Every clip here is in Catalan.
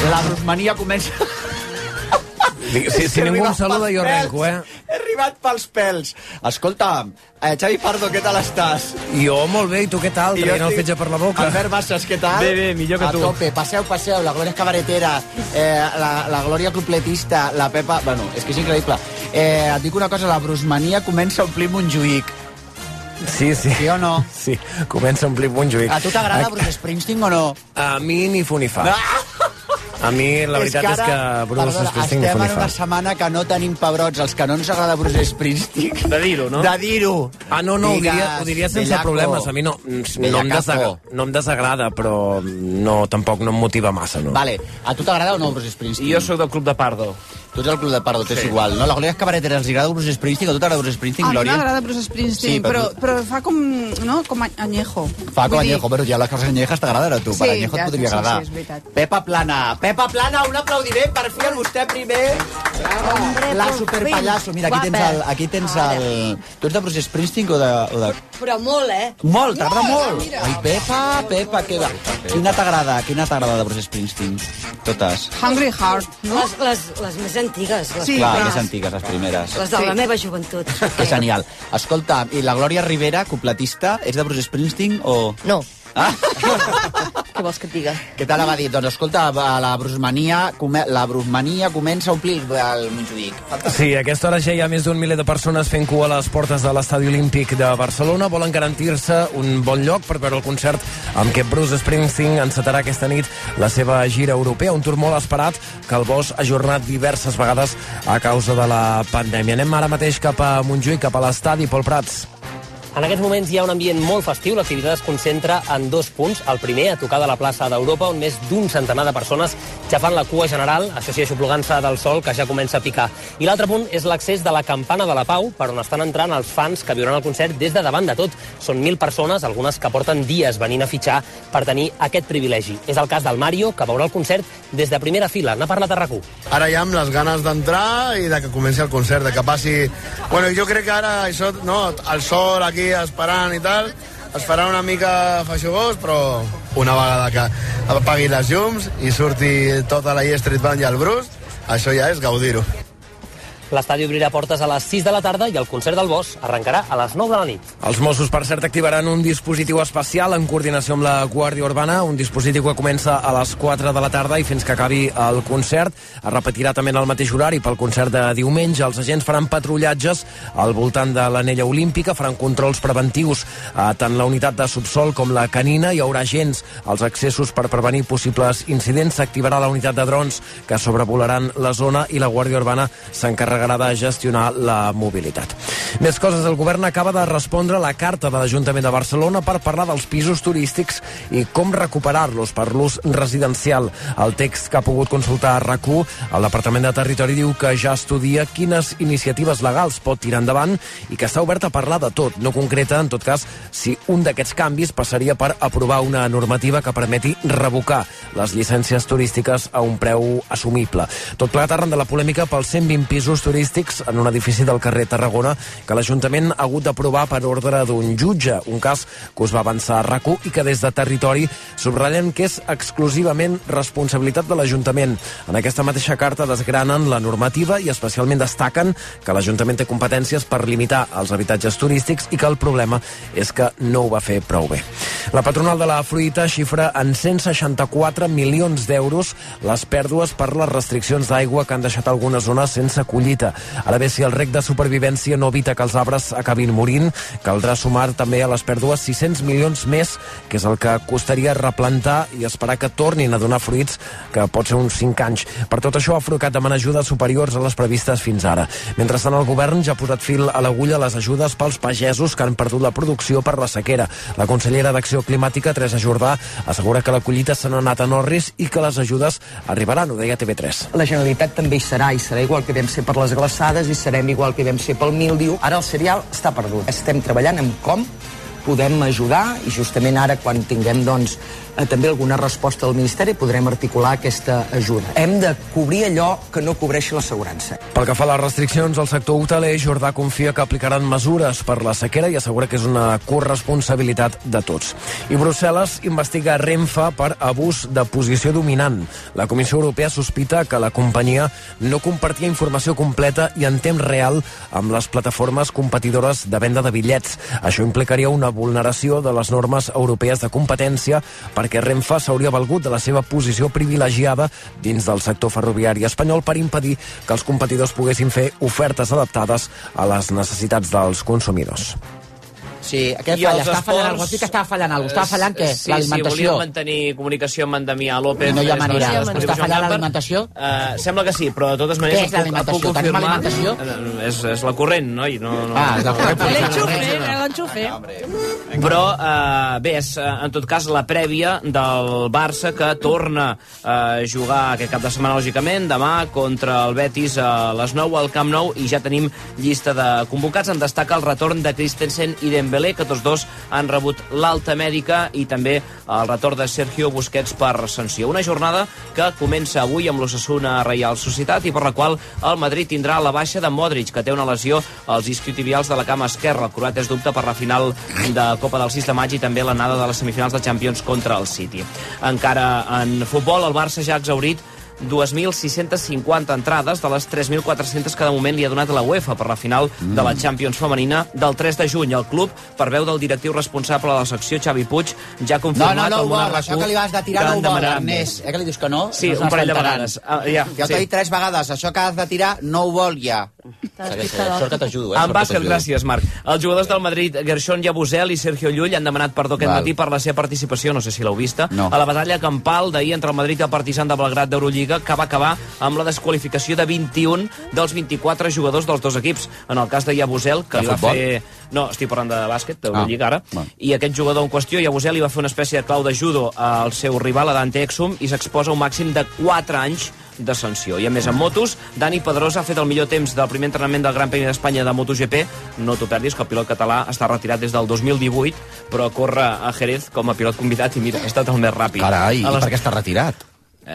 La brusmania comença... Si ningú em saluda, jo arrenco, He arribat pels pèls. Escolta, Xavi Pardo, què tal estàs? Jo molt bé, i tu què tal? Traient el fetge per la boca. Albert Bassas, què tal? Bé, millor que tu. A tope, passeu, la Glòria Cabaretera, la Glòria Cupletista, la Pepa... Bueno, és que és increïble. Et dic una cosa, la brusmania comença a omplir Montjuïc. Sí. Sí o no? Sí, comença a omplir Montjuïc. A tu t'agrada Bruce Springsteen o no? A mi ni fu ni fa. A mi la veritat és que Bruce Springsteen ni fu ni estem en una fa. setmana que no tenim pebrots, els que no ens agrada Bruce Springsteen. De dir-ho, no? De dir-ho. No, ho diria sense problemes. A mi no em desagrada, però tampoc no em motiva massa, no? Vale, a tu t'agrada o no Bruce Springsteen? Jo sóc del Club de Pardo. Tu ets el Club de Pardo, t'és igual, no? La Glòria Cabaretera els agrada Bruce Springsteen, o tu t'agrada Bruce Springsteen, Glòria? A mi m'agrada Bruce Springsteen, Sí, però fa com, no? Com añejo. Fa com añejo, però ja les coses añejas t'agraden a tu. Per Sí, añejo et podria sí, agradar. és veritat. Pepa Plana, un aplaudiment per fi a vostè primer. La superpallasso. Mira, aquí tens el... Tu ets de Bruce Springsteen o de... Però molt, Molt, t'agrada molt. Ai, Pepa, quina t'agrada de Bruce Springsteen? Totes. Hungry Heart, no? Les més antigues. Sí. Clar, més antigues, les primeres. Les de la meva joventut. Que genial. Escolta, i la Glòria Rivera, cupletista, és de Bruce Springsteen o...? No. Ah? Què vols que et diga? Què tal va dir? Doncs escolta, la brusmania comença a omplir el Montjuïc. Sí, a aquesta hora ja hi ha més d'un miler de persones fent cua a les portes de l'Estadi Olímpic de Barcelona. Volen garantir-se un bon lloc per veure el concert amb què Bruce Springsteen encetarà aquesta nit la seva gira europea, un tour molt esperat que el Bosch ha ajornat diverses vegades a causa de la pandèmia. Anem ara mateix cap a Montjuïc, cap a l'estadi, Pol Prats. En aquests moments hi ha un ambient molt festiu. L'activitat es concentra en 2 punts. El primer, a tocar de la plaça d'Europa, on més d'un centenar de persones ja fan la cua general, això sí, aixoplugant-se del sol, que ja comença a picar. I l'altre punt és l'accés de la Campana de la Pau, per on estan entrant els fans que viuran el concert des de davant de tot. Són 1.000 persones, algunes que porten dies venint a fitxar per tenir aquest privilegi. És el cas del Mario, que veurà el concert des de primera fila. N'ha parlat a RAC1. Ara ja amb les ganes d'entrar i de que comenci el concert, de que passi... Bueno, jo crec que ara això, no, el sol aquí esperant i tal, es farà una mica feixugós, però una vegada que apagui les llums i surti tota la E Street Band i el Bruce, això ja és gaudir-ho. L'estadi obrirà portes a les 6 de la tarda i el concert del Bosch arrencarà a les 9 de la nit. Els Mossos, per cert, activaran un dispositiu especial en coordinació amb la Guàrdia Urbana, un dispositiu que comença a les 4 de la tarda i fins que acabi el concert. Es repetirà també en el mateix horari pel concert de diumenge. Els agents faran patrullatges al voltant de l'anella olímpica, faran controls preventius a tant la unitat de subsol com la canina. Hi haurà agents als accessos per prevenir possibles incidents. S'activarà la unitat de drons que sobrevolaran la zona i la Guàrdia Urbana s'encarregarà de gestionar la mobilitat. Més coses, el govern acaba de respondre la carta de l'Ajuntament de Barcelona per parlar dels pisos turístics i com recuperar-los per l'ús residencial. El text que ha pogut consultar a RAC1, el Departament de Territori diu que ja estudia quines iniciatives legals pot tirar endavant i que està obert a parlar de tot. No concreta, en tot cas, si un d'aquests canvis passaria per aprovar una normativa que permeti revocar les llicències turístiques a un preu assumible. Tot plegat arran de la polèmica pels 120 pisos turístics en un edifici del carrer Tarragona que l'Ajuntament ha hagut d'aprovar per ordre d'un jutge, un cas que us va avançar a RAC1 i que des de Territori subratllen que és exclusivament responsabilitat de l'Ajuntament. En aquesta mateixa carta desgranen la normativa i especialment destaquen que l'Ajuntament té competències per limitar els habitatges turístics i que el problema és que no ho va fer prou bé. La patronal de la fruita xifra en 164 milions d'euros les pèrdues per les restriccions d'aigua que han deixat algunes zones sense collita. Ara bé, si el rec de supervivència no evita que els arbres acabin morint, caldrà sumar també a les pèrdues 600 milions més, que és el que costaria replantar i esperar que tornin a donar fruits, que pot ser uns 5 anys. Per tot això, Afrucat demana ajudes superiors a les previstes fins ara. Mentrestant, el govern ja ha posat fil a l'agulla les ajudes pels pagesos que han perdut la producció per la sequera. La consellera d'Acció Climàtica, Teresa Jordà, assegura que la collita se n'ha anat en orris i que les ajudes arribaran, ho deia TV3. La Generalitat també hi serà igual que vam ser per les glaçades i serem igual que vam ser pel míldiu. Ara el cereal està perdut. Estem treballant en com podem ajudar i justament ara quan tinguem també alguna resposta del Ministeri, podrem articular aquesta ajuda. Hem de cobrir allò que no cobreixi l'assegurança. Pel que fa a les restriccions al sector hoteler, Jordà confia que aplicaran mesures per la sequera i assegura que és una corresponsabilitat de tots. I Brussel·les investiga Renfe per abús de posició dominant. La Comissió Europea sospita que la companyia no compartia informació completa i en temps real amb les plataformes competidores de venda de bitllets. Això implicaria una vulneració de les normes europees de competència perquè Renfe s'hauria valgut de la seva posició privilegiada dins del sector ferroviari espanyol per impedir que els competidors poguessin fer ofertes adaptades a les necessitats dels consumidors. Sí, què falla? Està fallant alguna cosa? Sí que estava fallant alguna cosa. Estava fallant què? L'alimentació. Sí, volia mantenir comunicació amb en Damià López. No hi ha manera. Està fallant l'alimentació? Sembla que sí, però de totes maneres... Què és l'alimentació? Tenim alimentació? És la corrent, no? És la corrent. L'enxufe. Però, bé, és en tot cas la prèvia del Barça que torna a jugar aquest cap de setmana, lògicament, demà contra el Betis a les 9 al Camp Nou i ja tenim llista de convocats. En destaca el retorn de Christensen i Dembélé, que tots dos han rebut l'alta mèdica, i també el retorn de Sergio Busquets per sanció. Una jornada que comença avui amb l'Osasuna Reial Societat i per la qual el Madrid tindrà la baixa de Modric, que té una lesió als isquiotibials de la cama esquerra. El croat és dubte per la final de Copa del 6 de maig i també l'anada de les semifinals de Champions contra el City. Encara en futbol, el Barça ja ha exhaurit 2.650 entrades de les 3.400 que de moment li ha donat la UEFA per la final de la Champions femenina del 3 de juny. El club, per veu del directiu responsable de la secció, Xavi Puig, ja ha confirmat el Món això que li vas de tirar no ho vol, Ernest. Que li dius que no? Sí, un parell de vegades. Ja t'ho he dit 3 vegades, això que has de tirar no ho vol ja. Sort que t'ajudo. En bàsquet, gràcies, Marc. Els jugadors del Madrid, Gershon Yabusel i Sergio Llull, han demanat perdó aquest matí per la seva participació, no sé si l'heu vista, a la batalla campal d'ahir entre el Madrid i el Partizan de Belgrad d'Eurolliga, que va acabar amb la desqualificació de 21 dels 24 jugadors dels dos equips. En el cas de Yabusel, que li va fer... No, estic parlant de bàsquet, d'Eurolliga ara. I aquest jugador en qüestió, Yabusel, li va fer una espècie de clau de judo al seu rival, a Dante Exum, i s'exposa un màxim de 4 anys de sanció. I a més, en motos, Dani Pedrosa ha fet el millor temps del primer entrenament del Gran Premi d'Espanya de MotoGP. No t'ho perdis, que el pilot català està retirat des del 2018, però corre a Jerez com a pilot convidat i mira, ha estat el més ràpid. Carai, i per què està retirat?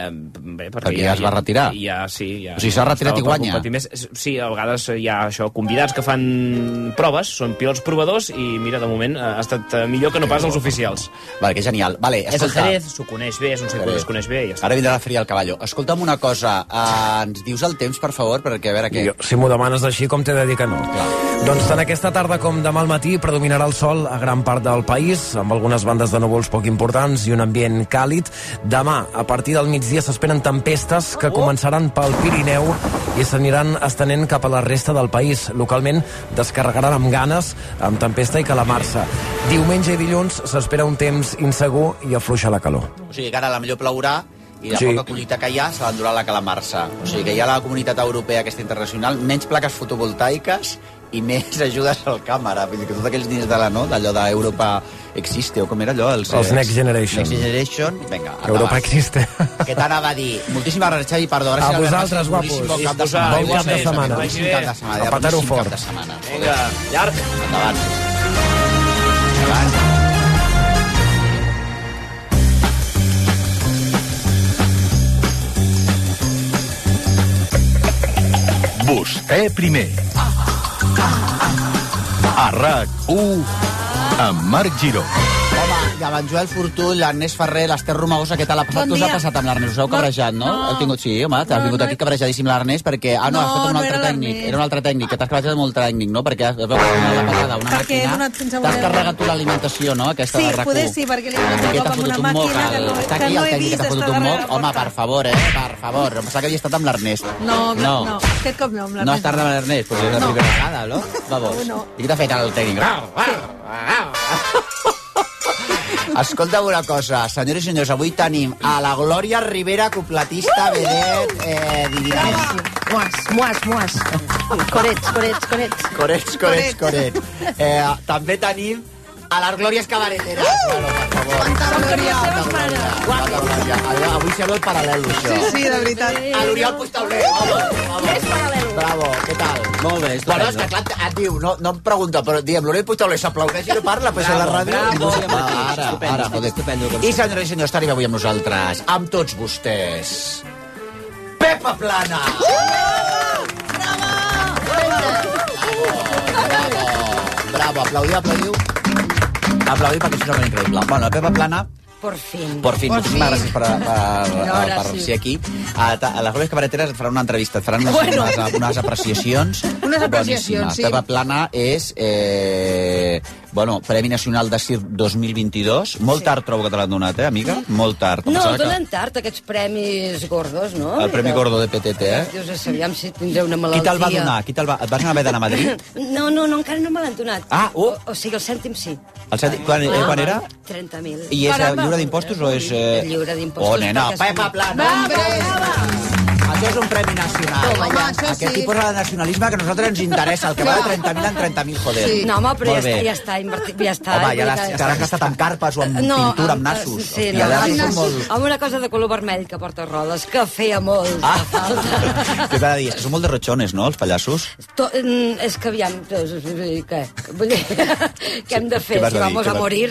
Bé, perquè ja es va retirar. Sí, o sigui, s'ha retirat i guanya. Sí, a vegades hi ha això, convidats que fan proves, són pilots provadors i mira, de moment ha estat millor que no pas els oficials. Vale, que genial. Vale, és el Jerez, s'ho coneix bé, és un circuit que es coneix bé i ja està. Ara vindrà la Feria del Caballo. Escolta'm una cosa, ens dius el temps, per favor, perquè a veure què... Si m'ho demanes així, com t'he de dir que no? Doncs tant aquesta tarda com demà al matí predominarà el sol a gran part del país, amb algunes bandes de núvols poc importants i un ambient càlid. Demà, a partir del migdia, s'esperen tempestes que començaran pel Pirineu i s'aniran estenent cap a la resta del país. Localment descarregaran amb ganes, amb tempesta i calamarsa. Diumenge i dilluns s'espera un temps insegur i afluixa la calor. O sigui que ara la millor plourà i la poca collita que hi ha se l'endurà la calamarsa. O sigui que hi ha la comunitat europea aquesta internacional, menys plaques fotovoltaiques i més ajudes al càmera. Vull dir que tots aquells diners de la, no? D'allò d'Europa Existe, o com era allò? Els Next Generation. Next Generation. Vinga, Europa Existe. Què t'anava a dir? Moltíssimes gràcies, Xavi, perdó. Gràcies a vosaltres, guapos. Bon cap de setmana. Bon cap de setmana. A patar-ho fort. Vinga, llarg. Endavant. Endavant. Vostè primer. A RAC1 amb Marc Giró. Home, i amb en Joel Fortull, l'Ernest Ferrer, l'Ester Romagosa, què tal ha passat? Què us ha passat amb l'Ernest? Us heu cabrejat, no? Heu tingut, sí, home, t'has vingut aquí cabrejadíssim l'Ernest perquè... Ah, no, has fet un altre tècnic. Era un altre tècnic, que t'has cabrejat molt tècnic, no? Perquè has veu la passada, una màquina... T'has carregat tu l'alimentació, no? Aquesta de RAC1. Sí, poder sí, perquè li he donat amb una màquina que no he vist. Està aquí el tècnic que t'ha fotut un moc? Home, per favor, per favor. Em pensava que havia estat amb l'Ernest. No, aquest cop no, amb l'Ernest. No has estat amb l'Ernest, però és la primera vegada, no? Vamos. I què t'ha fet el tècnic? Escolta una cosa, senyors i senyors, avui tenim a la Glòria Rivera, cupletista, vedet, divinament. Muas. Corets. Corets. També tenim A les glòries cabareteres. Quanta glòria. Quanta glòria. Avui sembla el paral·lel, això. Sí, de veritat. A l'Oriol Puigtauler. Més paral·lel. Bravo, què tal? Molt bé, estupendo. Bueno, és que clar, et diu, no em pregunta, però diem, l'Oriol Puigtauler s'aplaudeix i no parla, però és a la ràdio. Ara, estupendo. I senyores i senyors, estarem avui amb nosaltres, amb tots vostès. Pepa Plana! Bravo, aplaudiu. Aplaudiu perquè això és increïble. Bueno, la Pepa Plana... Por fin. Moltíssimes gràcies per ser aquí. A les glòries cabareteres et faran una entrevista, et faran unes apreciacions. Unes apreciacions, sí. Pepa Plana és... Premi Nacional de Circ 2022. Molt tard trobo que te l'han donat, amiga? Molt tard. No, donen tard, aquests premis gordos, no? El Premi Gordo de PTT, Dius, aviam si tindré una malaltia. Qui te'l va donar? Et vas haver d'anar a Madrid? No, encara no me l'han donat. O sigui, el cèntim sí. El cèntim, quan era? 30.000. I és lliure d'impostos o és... Lliure d'impostos. Oh, nena, Pepa Plana! Això és un premi nacional. Aquest tipus de nacionalisme que a nosaltres ens interessa. El que va de 30.000 en 30.000, joder. No, home, però ja està invertit. Home, ja l'has gastat en carpes o en pintura, amb nassos. Sí, amb una cosa de color vermell que porta rodes, que feia molt de falta. Què t'ha de dir? És que són molt derrotxones, no, els pallassos? És que aviam, què? Què hem de fer? Si vamos a morir...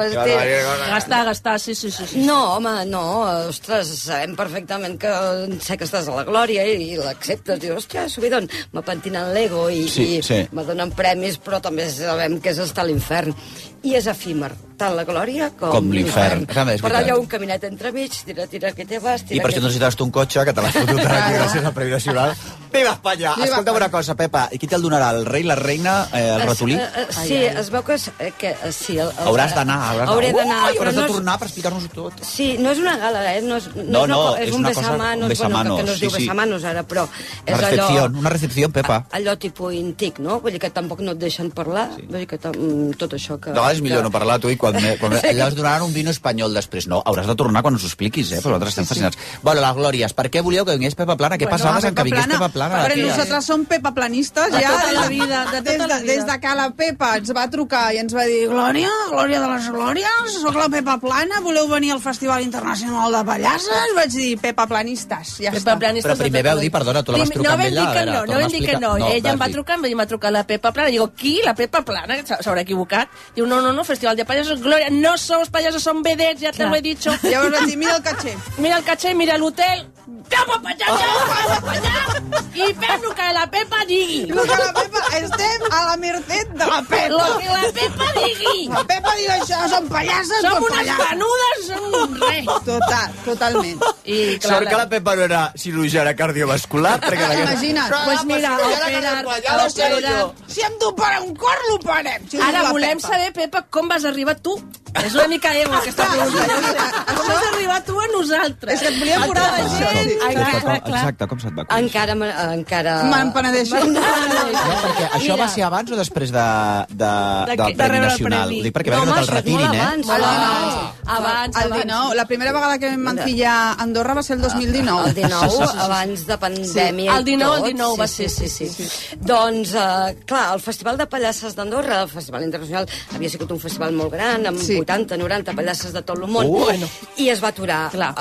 Gastar, sí. No, home, no. Ostres, sabem perfectament que sé que estàs a la glòria i l'acceptes. Dius, hòstia, subidon, me pentinen l'ego i me donen premis, però també sabem que és estar a l'infern. I és efímer, tant la glòria com l'infern. Per allà hi ha un caminet entremig, tira que te vas... I per això necessites tu un cotxe, que te l'has fotut aquí gràcies al Premi Nacional. Viva Espanya! Escolta'm una cosa, Pepa, i qui te'l donarà? El rei, la reina, el ratolí? Sí, es veu que sí. Hauràs d'anar. Hauré d'anar. Hauràs de tornar per explicar-nos-ho tot. Sí, no és una gala, No, és un besamanos, que no es diu besamanos ara, però és allò... Una recepció, Pepa. Allò tipus intic, no? Vull dir que tampoc no et deixen parlar, vull dir que tot això que... No, és millor no parlar tu i quan allà us donaran un vino espanyol després. No, hauràs de tornar quan us ho expliquis, però nosaltres estem fascinats. Bueno, les glòries, per què volíeu que vingués Pepa Plana? Què passava en que vingués Pepa Plana? Però nosaltres som pepaplanistes ja de la vida, des de que la Pepa ens va trucar i ens va dir Glòria de les glòries, soc la Pepa Plana, voleu venir al Festival Internacional de Pallasses? Vaig dir pepaplanistes, ja està. Però primer vau dir, perdona, tu la vas trucar amb ella? No vam dir que no, ella em va trucar, m'ha trucat la Pepa Plana, digo, qui? La Pepa Plana? S'haurà equivocat. Diu, no, Festival de Payasos, Gloria, no somos payasos, son vedettes, ya te lo he dicho. Llavors vaig dir, mira el caché. Mira el caché, mira l'hotel. Vamos pa allà! I fem el que la Pepa digui. El que la Pepa... Estem a la merced de la Pepa. Lo que la Pepa digui. La Pepa diu això, són pallasses, som unes venudes, som res. Totalment. Sort que la Pepa no era cirurgiana cardiovascular. Imagina't. Pues mira, opera... Si hem d'operar un cor, l'operem. Ara volem saber, Pepa, com vas arribar tu. És una mica ego, aquesta pregunta. Com vas arribar tu a nosaltres? És que et volia curar la gent. Exacte, com se't va conèixer? Encara... Me'n penedeixo. No, perquè això va ser abans o després del Premi Nacional? Ho dic perquè veure que no te'l retirin, Abans. El 19. La primera vegada que vam mancillar a Andorra va ser el 2019. El 19, abans de pandèmia. El 19 va ser, sí. Doncs, clar, el Festival de Pallasses d'Andorra, el Festival Internacional, havia sigut un festival molt gran, amb 80-90 pallasses de tot el món, i es va aturar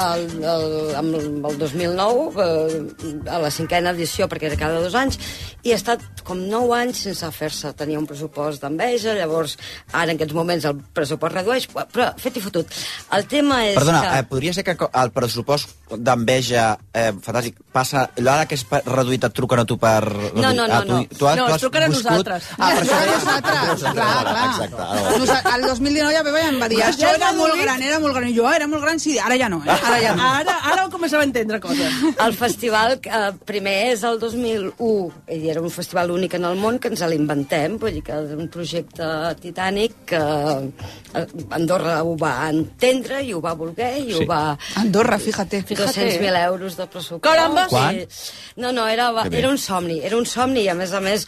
amb el 2009, a la 5ª edició, perquè era cada 2 anys, i ha estat com 9 anys sense fer-se. Tenia un pressupost d'enveja, llavors, ara en aquests moments el pressupost redueix, però fet i fotut. El tema és Perdona, podria ser que el pressupost d'enveja, fantàstic, passa, ara que és reduït et truquen a tu per... No. Es truquen a nosaltres. Per això a nosaltres, clar. Exacte. El 2019 ja em va dir, això era molt gran, i jo era molt gran, sí, ara ja no, ara ja no. Ara comencem a entendre coses. El festival, primer és el 2001, i era un festival únic en el món, que ens l'inventem, vull dir que és un projecte titànic que Andorra ho va entendre i ho va voler i ho va... Andorra, fíjate. 200.000 euros de pressupost. Caramba! Quan? No, era un somni, i a més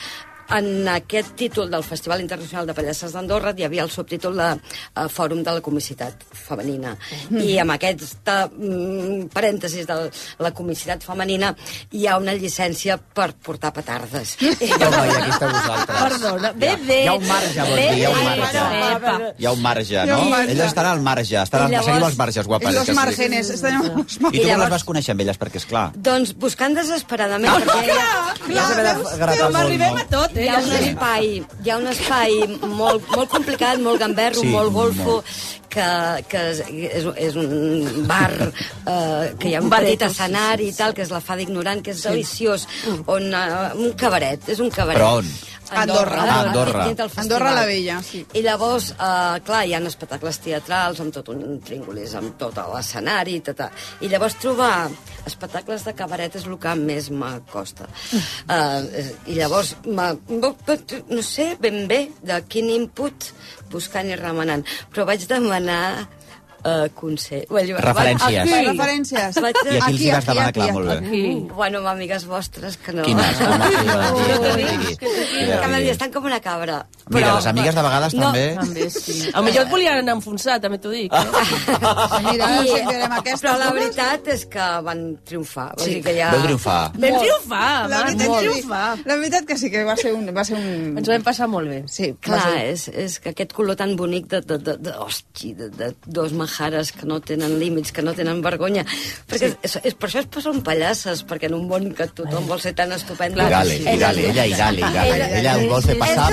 en aquest títol del Festival Internacional de Pallasses d'Andorra hi havia el subtítol de Fòrum de la Comicitat Femenina. I amb aquest parèntesis de la comicitat femenina hi ha una llicència per portar petardes. Home, i aquí esteu vosaltres. Perdona, bé. Hi ha un marge, vols dir, hi ha un marge. Hi ha un marge, no? Elles estan al marge, seguim els marges, guapes. Los márgenes. I tu com les vas conèixer amb elles, perquè, esclar... Doncs buscant desesperadament, perquè arribem a tot, hi ha un espai molt complicat, molt gamberro, molt golfo, que és un bar, que hi ha un petit escenari i tal, que és la Fada Ignorant, que és deliciós, on un cabaret, és un cabaret. Però on? Andorra la Vella, sí. I llavors, clar, hi ha espectacles teatrals amb tot un tríngolis, amb tot l'escenari, i llavors trobar espectacles de cabaret és el que més m'acosta. I llavors, no sé ben bé de quin input, buscant i remenant, però vaig demanar consell. Referències. Referències. I aquí els hi vas demanar, clar, molt bé. Bueno, amb amigues vostres que no... Quines? Que m'han dit, estan com una cabra. Mira, les amigues de vegades també... També, sí. A millor et volien enfonsar, també t'ho dic. Mira, però la veritat és que van triomfar. Sí, vau triomfar. Vam triomfar. La veritat que sí, que va ser un... Ens ho vam passar molt bé. Sí, clar, és que aquest color tan bonic de dos majares que no tenen límits, que no tenen vergonya. Perquè per això es posen pallasses, perquè en un món que tothom vol ser tan estupend... Ella ho vol fer passar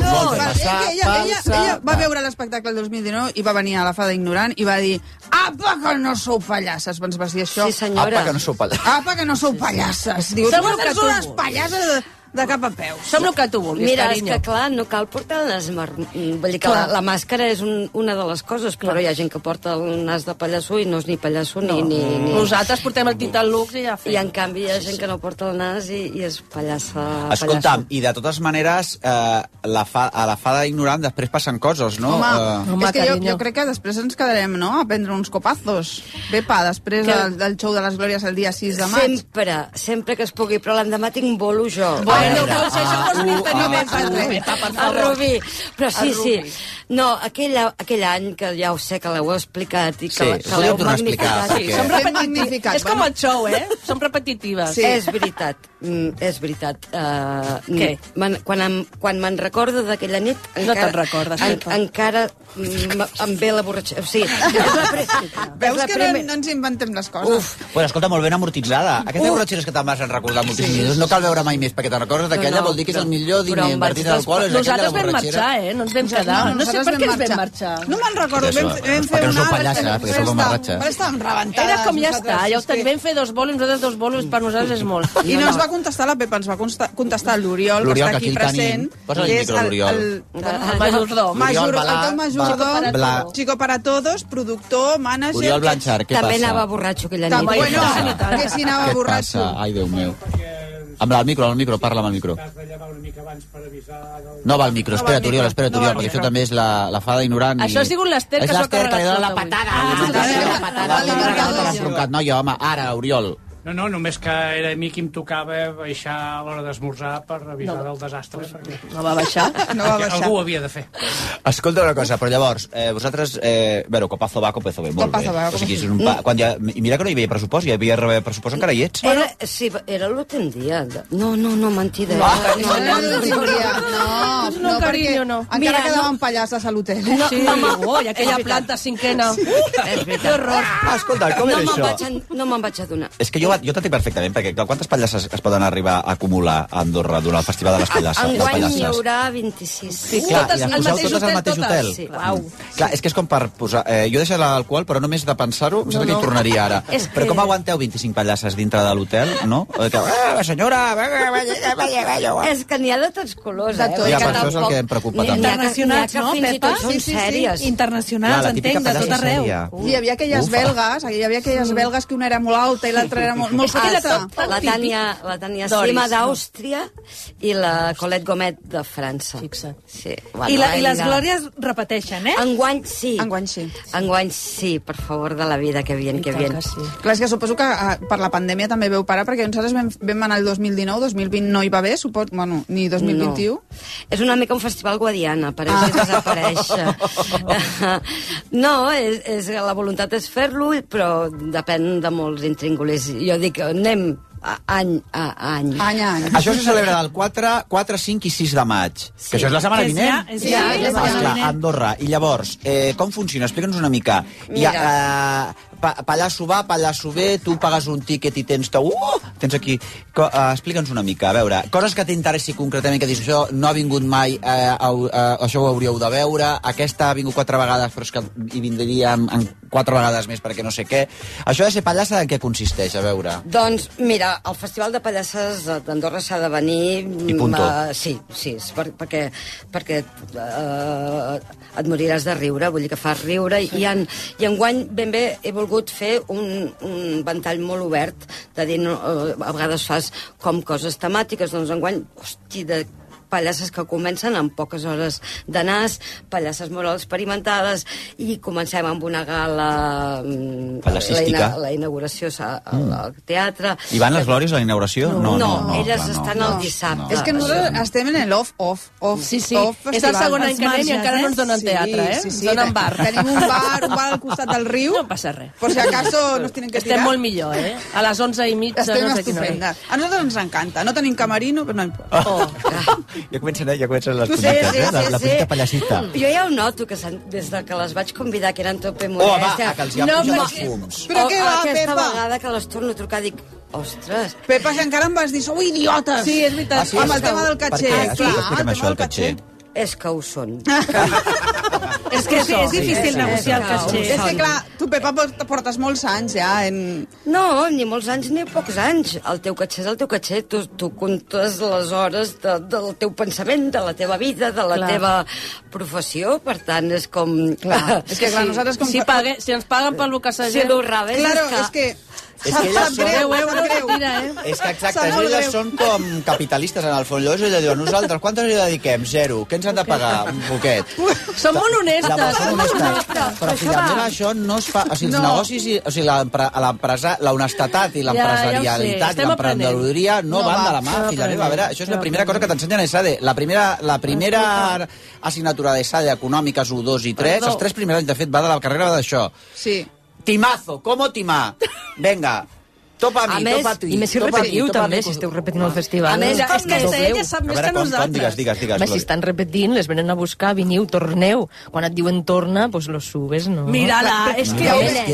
Ella va veure l'espectacle el 2019 i va venir a la Fada Ignorant i va dir: apa, que no sou pallasses! Ens vas dir això. Sí, senyora. Apa, que no sou pallasses. Apa, que no sou pallasses. Diu, vosaltres sou unes pallasses de cap a peus. Som el que tu vulguis, mira, carinyo. És que clar, no cal portar el nas... Vull dir que la màscara és una de les coses, però hi ha gent que porta el nas de pallasso i no és ni pallasso ni... Nosaltres portem el Titan Lux i ja fem. I en canvi hi ha gent que no porta el nas i és pallassa... Escolta'm, i de totes maneres, a la Fada Ignorant després passen coses, no? Home, és que jo crec que després ens quedarem, no?, a prendre uns copazos. Pepa, després del show de les Glòries el dia 6 de maig. Sempre que es pugui, però l'endemà tinc bolo jo. Bueno, això vols dir tenir el Rubí. Però sí. No, aquell any, que ja ho sé que l'heu explicat i que l'heu magnificat. Sí, som repetitives. És com el show, Som repetitives. Sí. És veritat. Què? Quan me'n recordo d'aquella nit... No te'n recordes, encara em ve la borratxera. O sigui, veus que no ens inventem les coses. Bueno, escolta, molt ben amortitzada. Aquestes borratxeres que te'n vas recordar moltíssim. No cal veure mai més perquè te'n recordes d'aquella, vol dir que és el millor diner invertit en alcohol. Nosaltres vam marxar, no ens vam quedar. No sé per què ens vam marxar. No me'n recordo, vam fer perquè no sou pallassa, perquè sou borratxes. Però estàvem rebentades. Era com ja està, vam fer 2 bolos, nosaltres 2 bolos per nosaltres és molt. I no ens va contestar la Pepa, ens va contestar l'Oriol, que està aquí present. Posa el micro, l'Oriol. El majordom, Chico para Todos, productor, mànager... Oriol Blanchard, què passa? També anava borratxo aquella nit. Bueno, que si anava borratxo. Què passa? Ai, Déu meu. Amb el micro, parla amb el micro. No va al micro, espera't, Oriol, perquè això també és la Fada Ignorant. Això ha sigut l'Ester que s'ho ha carregat. És l'Ester que li dona la patada. La patada. No, jo, home, ara, Oriol. No, només que era a mi qui em tocava baixar a l'hora d'esmorzar per avisar del desastre. No va baixar? Algú ho havia de fer. Escolta una cosa, però llavors, vosaltres... Bueno, copazo va, copazo ve, molt bé. O sigui, i mira que no hi havia pressupost, hi havia pressupost encara hi ets. Sí, era l'últim dia. No, mentida. No, carinyo, no. Encara quedaven pallasses a l'hotel. Sí, i aquella planta cinquena. Que horror. Escolta, com era això? No me'n vaig adonar. És que jo t'entenc perfectament, perquè quantes pallasses es poden arribar a acumular a Andorra durant el Festival de les Pallasses? Enguany hi haurà 26. Sí, clar, i les poseu totes al mateix hotel? Sí. Clar, és que és com per posar... Jo he deixat l'alcohol, però només de pensar-ho, em sembla que hi tornaria ara. Però com aguanteu 25 pallasses dintre de l'hotel, no? Senyora, és que n'hi ha de tots colors, Ja, per això és el que em preocupa també. Internacionals, no, Pepa? Són sèries. Internacionals, entenc, de tot arreu. Hi havia aquelles belgues que una era molt alta i l'altra era molt petita. La Tània Sima d'Àustria i la Colette Gomet de França. Fixa't. Sí. I les Glòries repeteixen, Enguany sí. Enguany sí, per favor de la vida, que bien. Clar, és que suposo que per la pandèmia també veu parar, perquè nosaltres vam anar el 2019, 2020 no hi va haver, ni 2021. És una mica un festival Guadiana, apareix i desapareix. No, la voluntat és fer-lo, però depèn de molts intríngulis. Jo dic, anem any a any. Això se celebra del 4, 5 i 6 de maig. Sí. Que això és la setmana vinent? És ja la setmana vinent. A Andorra. I llavors, com funciona? Explica'ns una mica. Pallasso va, Pallasso ve, tu pagues un tíquet i tens aquí. Explica'ns una mica, a veure, coses que t'interessi concretament, que dius, això no ha vingut mai, això ho hauríeu de veure, aquesta ha vingut 4 vegades, però és que hi vindríem 4 vegades més perquè no sé què. Això de ser pallassa, en què consisteix, a veure? Doncs, mira, el Festival de Pallasses d'Andorra s'ha de venir... I punto. Sí, perquè et moriràs de riure, vull dir que fas riure, i enguany ben bé he volgut fer un ventall molt obert, de dir, a vegades fas com coses temàtiques, doncs enguany, de pallasses que comencen amb poques hores de nas, pallasses molt experimentades, i comencem amb una gala... Pallassística. La inauguració al teatre. I van les glòries a la inauguració? No, elles estan el dissabte. És que nosaltres estem en l'off. Sí, és el segon any que anem i encara no ens donen teatre, eh? Ens donen bar. Tenim un bar al costat del riu. No passa res. Per si acaso nos tienen que tirar. Estem molt millor, eh? A les 11:30 estem no sé quina hora. A nosaltres ens encanta. No tenim camerino, però no importa. Ja comencen les punyetes, la punyeta pallassita. Jo ja ho noto, que des que les vaig convidar, que eren tope modestia... que els hi ha pujat els fums. Però què va, aquesta Pepa? Vegada que les torno a trucar, dic, ostres... Pepa, si encara em vas dir, sou idiotes! Sí, és veritat. Amb el tema del caché. Explica'm això, el caché. És que ho són. És que és difícil negociar el caché. És que, clar, tu, Pepa, portes molts anys ja en... No, ni molts anys ni pocs anys. El teu caché és el teu caché. Tu comptes les hores del teu pensament, de la teva vida, de la teva professió. Per tant, és com... És que, clar, nosaltres... Si ens paguen pel bocassatger... Si l'ho Claro, és que... És que elles són... 10 euros, mira, És que exacte, elles són com capitalistes en el fons. Llavors ella diu, nosaltres, quantes hi dediquem? 0. Què ens han de pagar? Un poquet. Som molt honestes. Però finalment això no es fa... O sigui, els negocis, o sigui, l'honestetat i l'empresarialitat i l'emprenedoria no van de la mà, filla meva. A veure, això és la primera cosa que t'ensenyen a ESADE. La primera assignatura d'ESADE, econòmiques 1, 2 i 3, els 3 primers anys, de fet, va de la carrera va d'això. Sí. Timazo, ¿cómo timar? Venga, topa a mi, topa a tu. I més si repetiu, també, si esteu repetint el festival. A més, és que ella sap més que nosaltres. Digues. Home, si estan repetint, les venen a buscar, veniu, torneu. Quan et diuen torna, doncs los subes, no? Mírala, és que...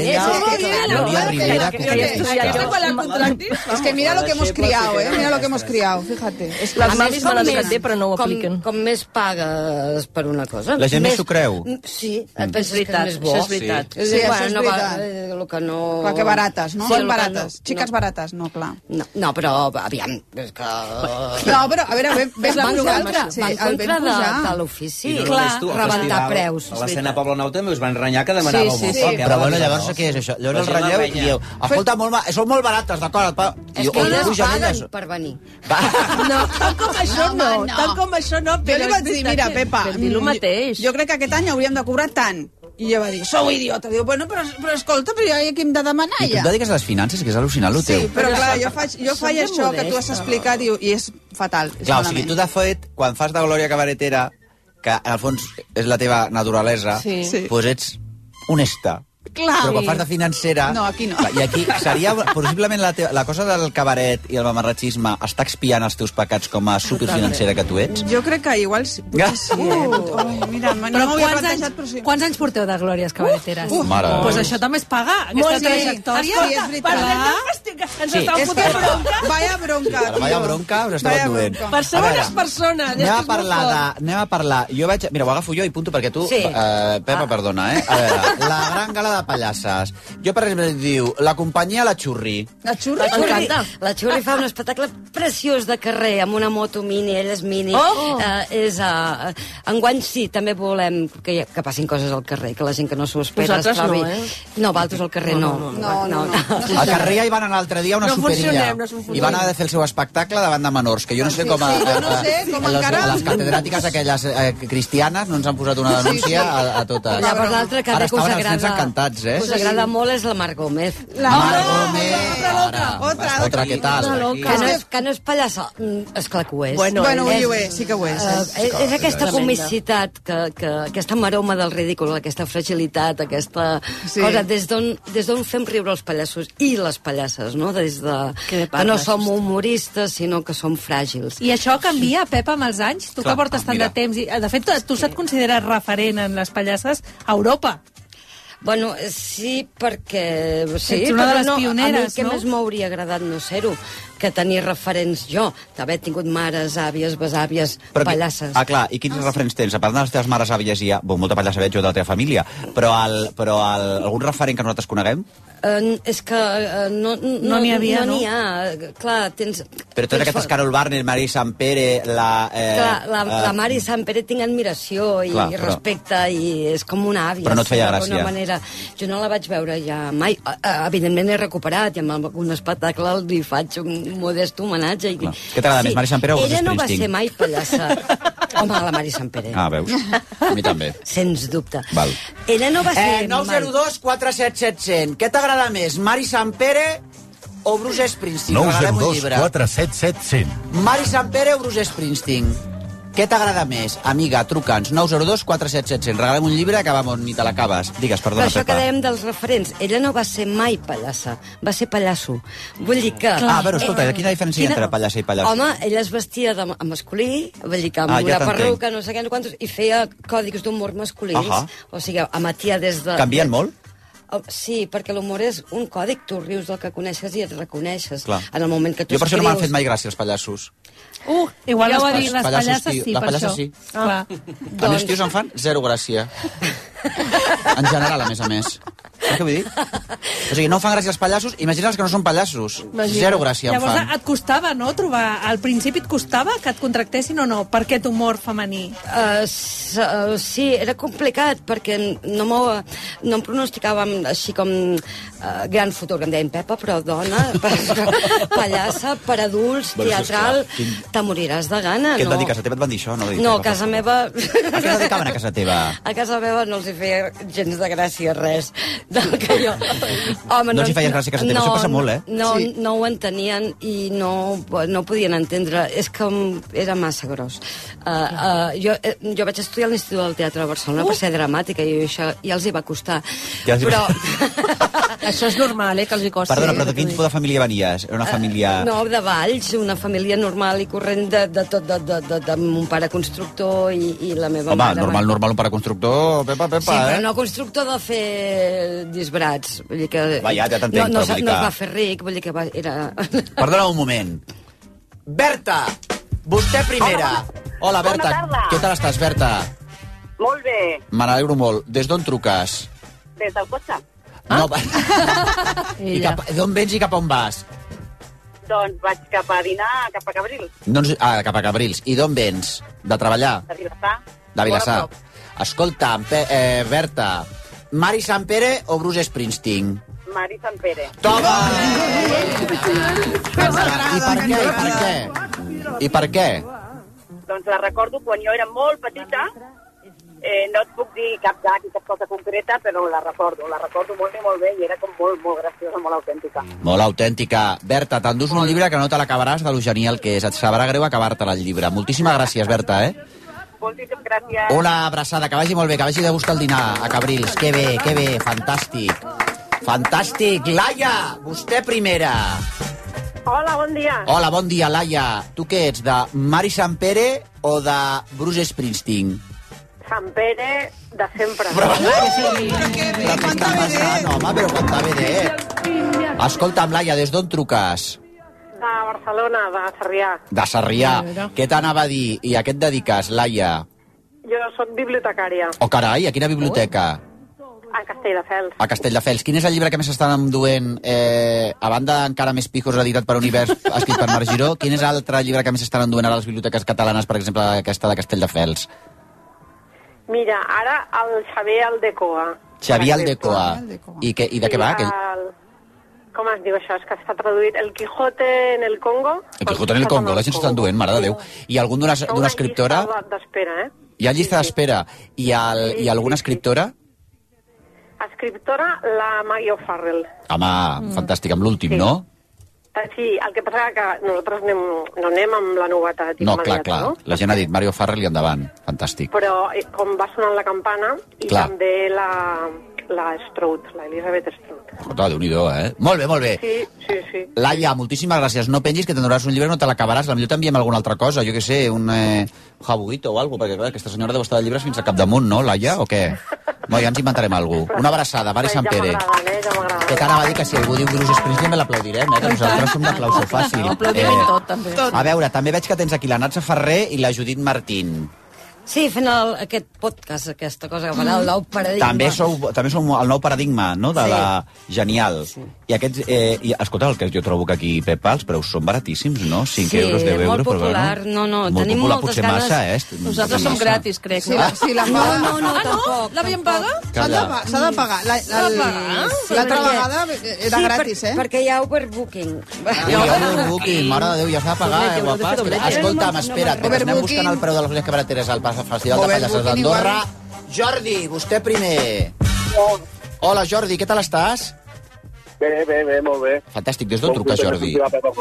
Es que mira lo que hemos criado, mira lo que hemos criado, fíjate. Les mamis me les canté, però no ho apliquen. Com més pagues per una cosa... La gent més s'ho creu. Sí, et penses que és més bo. Això és veritat. Sí, això és veritat. Clar, que barates, no? Són barates. Xiques barates, no, clar. No, però, aviam, és que... No, però, a veure, ves va en contra de l'ofici. Rebentar preus. A l'escena Poble Nou també us van renyar que demanàveu molt poc. Però bueno, llavors què és això? Llavors el ratlleu i dieu, escolta, són molt barates, d'acord? És que elles paguen per venir. No, tant com això no, Jo li vaig dir, mira, Pepa, el mateix. Jo crec que aquest any hauríem de cobrar tant. I ella va dir, sou idiota. Diu, bueno, però escolta, però jo què hem de demanar ja? I tu et dediques a les finances, que és al·lucinant, el teu. Sí, però clar, jo faig això que tu has explicat i és fatal. Clar, o sigui, tu de fet, quan fas de Glòria Cabaretera, que en el fons és la teva naturalesa, doncs ets honesta. Clar. Però quan fas de financera... No, aquí no. I aquí seria, possiblement, la cosa del cabaret i el mamarratxisme està expiant els teus pecats com a superfinancera que tu ets? Jo crec que igual potser sí, mira, no m'ho havia plantejat, però sí. Quants anys porteu de Glòries Cabareteres? Mare. Doncs això també es paga, aquesta trajectòria. Sí, és veritat. Ens estàvem fotent bronca. Vaya bronca. Vaya bronca, us estàveu duent. Per ser bones persones. Anem a parlar. Mira, ho agafo jo i punto perquè tu... Pepa, perdona, A veure, la gran gala de pallasses. Jo, per exemple, diu, la companyia La Xurri. La Xurri? La Xurri fa un espectacle preciós de carrer, amb una moto mini, ell és mini. Enguany sí, també volem que passin coses al carrer, que la gent que no s'ho espera es trobi. No, Valtos al carrer no. Al carrer ja hi van anar l'altre dia una superilla. I van haver de fer el seu espectacle davant de menors, que jo no sé com a les catedràtiques aquelles cristianes no ens han posat una denúncia a totes. Llavors l'altre carrer que us agrada... encantats, eh? Us agrada molt és la Mar Gómez. Mar Gómez, otra, què tal? Que no és pallassa. Esclar que ho és. Bueno, ho és, sí que ho és. És aquesta comicitat, aquesta maroma del ridícul, aquesta fragilitat, aquesta cosa, des d'on fem riure els pallassos i les pallasses, no? Des de que no som humoristes, sinó que som fràgils. I això canvia, Pep, amb els anys? Tu que portes tant de temps. De fet, tu se't consideres referent en les pallasses a Europa. Bueno, sí, perquè... Sí, ets una de les pioneres, a mi què més m'hauria agradat no ser-ho que tenir referents jo, d'haver tingut mares, àvies, besàvies, pallasses. Clar, i quins referents tens? A part de les teves mares, àvies, hi ha molta pallassa veig jo de la teva família, però algun referent que nosaltres coneguem? És que no n'hi havia, no? No n'hi ha. Clar, tens... Però totes aquestes Carol Barner, Mari Sampere, la Mari Sampere tinc admiració i respecte, i és com una àvia. Però no et feia gràcia. Manera. Jo no la vaig veure ja mai. Evidentment he recuperat, i amb algun espectacle li faig un modest homenatge. Què t'agrada més, Mari Sampere o Bruce Springsteen? Ella no va ser mai pallassa. Home, la Mari Sampere. Ah, veus? A mi també. Sens dubte. Val. Ella no va ser 902 47700. Què t'agrada més, Mari Sampere o Bruce Springsteen? 902 47700. Mari Sampere o Bruce Springsteen? Què t'agrada més? Amiga, truca'ns. 902 47700. Regalem un llibre que on ni te l'acabes. Digues, perdona, Pepa. Per això Pepa. que dèiem dels referents. Ella no va ser mai pallassa, va ser pallasso. Vull dir que... Però escolta, quina diferència hi ha entre pallassa i pallasso? Home, ella es vestia de masculí, vull dir que amb una perruca, no sé què, quantos, i feia còdics d'humor masculins. O sigui, emetia des de... Canvien molt? Sí, perquè l'humor és un còdic, tu rius del que coneixes i et reconeixes. En el moment que tu jo per això no m'han fet mai gràcia els pallassos. Igual ja ho ha dit, les pallasses sí, per això. Sí. A mi els tios em fan zero gràcia. En general, a més. Saps què vull dir? O sigui, no fan gràcia els pallassos, imagina els que no són pallassos. Zero gràcia em fan. Llavors et costava, no, trobar... Al principi et costava que et contractessin o no, per aquest humor femení? Sí, era complicat, perquè no em pronosticàvem així com gran futur, que em deien Pepa, però dona, pallassa, per adults, teatral, te moriràs de gana. Què et va dir? A casa teva et van dir això? No, a casa meva... A què es dedicaven a casa teva? A casa meva no els hi feia gens de gràcia res del que jo... Home, no els hi feies gràcia a casa teva, això passa molt, eh? No ho entenien i no podien entendre. És que era massa gros. Jo vaig estudiar a l'Institut del Teatre de Barcelona per ser dramàtica i això ja els hi va costar. Però... Això és normal, que els hi costi. Perdona, però de quin tipus de família venies? Era una família... No, de Valls, una família normal i corrent de mon pare constructor i la meva mare... Home, normal, un pare constructor, Pepa, sí, però no constructor de fer disbrats. Vull dir que... Ja t'entenc, no es va fer ric, vull dir que era... Perdona un moment. Berta, vostè primera. Hola, Berta. Què tal estàs, Berta? Molt bé. Me n'alegro molt. Des d'on truques? Des del cotxe. No, d'on vens i cap on vas? Doncs vaig cap a dinar, cap a Cabrils. Cap a Cabrils. I d'on vens? De treballar? De Vilassar. De Vilassar. Escolta, Berta, Mari Sampere o Bruce Springsteen? Mari Sampere. Toma! I per què? Doncs la recordo quan jo era molt petita. No et puc dir cap gag i cap cosa concreta, però la recordo molt i molt bé i era com molt graciosa, molt autèntica. Molt autèntica. Berta, t'endús un llibre que no te l'acabaràs de lo genial que és. Et sabrà greu acabar-te el llibre. Moltíssimes gràcies, Berta, Moltíssimes gràcies. Una abraçada, que vagi molt bé, que vagi de buscar el dinar a Cabrils. Que bé, fantàstic. Fantàstic. Laia, vostè primera. Hola, bon dia. Hola, bon dia, Laia. Tu què ets, de Mari Sampere o de Bruce Springsteen? Sampere de sempre. Però quanta bé. Escolta'm, Laia, des d'on truques? De Barcelona, de Sarrià. De Sarrià. Què t'anava a dir? I a què et dediques, Laia? Jo sóc bibliotecària. Oh, carai, a quina biblioteca? A Castelldefels. A Castelldefels. Quin és el llibre que més estan enduent, a banda encara més pijos, editat per Univers, escrit per Marc Giró, quin és l'altre llibre que més estan enduent a les biblioteques catalanes, per exemple, aquesta de Castelldefels? Mira, ara el Xavier Aldecoa. Xavier Aldecoa. I de què va? Com es diu això? És que està traduït El Quijote en el Congo. El Quijote en el Congo, la gent s'està enduent, mare de Déu. I algun d'una escriptora? D'espera, Hi ha llista d'espera. I alguna escriptora? Escriptora, la Maggie O'Farrell. Home, fantàstic, amb l'últim, no? Sí, el que passa que nosaltres no anem amb la novetat No, immediata, clar. no? La gent ha dit Mario Farrell i endavant. Fantàstic. Però com va sonant la campana, i Clar. també la Stroud, la Elizabeth Stroud. Escolta, Déu-n'hi-do, Molt bé, molt bé. Sí. Laia, moltíssimes gràcies. No pengis que t'enduràs un llibre i no te l'acabaràs. Potser t'enviem alguna altra cosa, jo què sé, un jabuguito o alguna cosa, perquè clar, aquesta senyora deu estar de llibres fins a capdamunt, no, Laia, o què? No, ja ens inventarem alguna cosa. Una abraçada, Mari Sant Pere. Ja m'agraden. Que t'anava a dir que si algú diu Bruce Springsteen me l'aplaudirem, que nosaltres som de clauso fàcil. Aplaudim tot, també. A veure, també veig que tens aquí la Natza Ferrer i la Judit Martín. Sí, fent aquest podcast, aquesta cosa que farà el nou paradigma. També sou el nou paradigma, no?, de la Genial. Sí. I aquests, escolta, el que jo trobo que aquí, Pepa, els preus són baratíssims, no? 5 euros, 10 euros. Sí, molt popular. Però, no, molt tenim popular, moltes potser ganes. massa, Nosaltres som gratis, crec. Sí, la paga. No, tampoc. L'havíem pagat? S'ha de pagar. L'altra vegada era gratis, perquè hi ha overbooking. Hi ha overbooking, mare de Déu, ja s'ha de pagar, guapa. Escolta'm, espera't, que anem buscant el preu de les olles cabareteres al Festival de Pallasses d'Andorra. Jordi, vostè primer. Hola, Jordi, què tal estàs? Bé, molt bé. Fantàstic, des d'on truca, Jordi?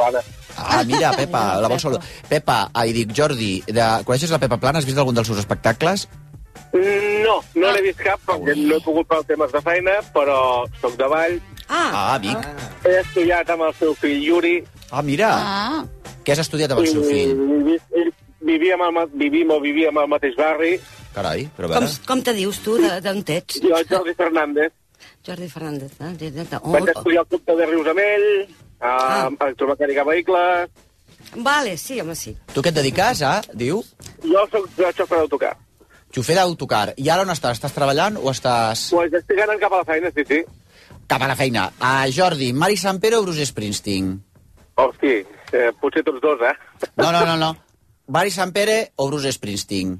Ah, mira, Pepa, la vols saludar. Pepa, dic, Jordi, coneixes la Pepa Plana? Has vist algun dels seus espectacles? No l'he vist cap, perquè no he pogut per temes de feina, però soc de Valls. Amic. He estudiat amb el seu fill Yuri. Mira. Què has estudiat amb el seu fill? Vivim al mateix barri. Carai, però a veure... Com te dius tu, d'on ets? Jo, Jordi Fernández. Jordi Fernández, Vaig estudiar al Club de Riusamell, electromecànica vehicles... Vale, sí, home, sí. Tu què et dediques, diu? Jo soc xofer d'autocar. Xofer d'autocar. I ara on estàs? Estàs treballant o estàs... Pues estic anant cap a la feina, sí. Cap a la feina. Jordi, Mari Sant Pere o Bruce Springsteen? Hosti, potser tots dos, No. Mari Sant Pere o Bruce Springsteen?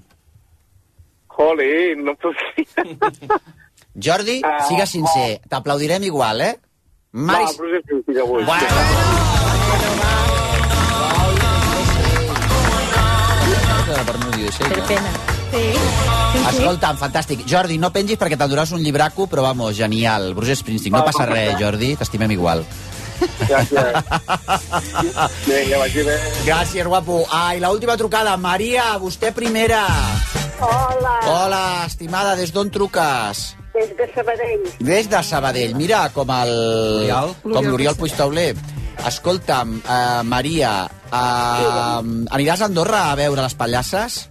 Joli, no podria... Jordi, sigues sincer. T'aplaudirem igual, Bruce Springsteen avui. Per pena. Escolta'm, fantàstic. Jordi, no pengis perquè t'enduràs un llibraco, però vamos, genial. Bruce Springsteen, no passa res, Jordi, t'estimem igual. Gràcies. Vinga, vagi bé. Gràcies, guapo. I l'última trucada, Maria, vostè primera. Hola, estimada, des d'on truques? Des de Sabadell. Des de Sabadell. Mira, com l'Oriol Puigtauler. Escolta'm, Maria, aniràs a Andorra a veure les Pallasses?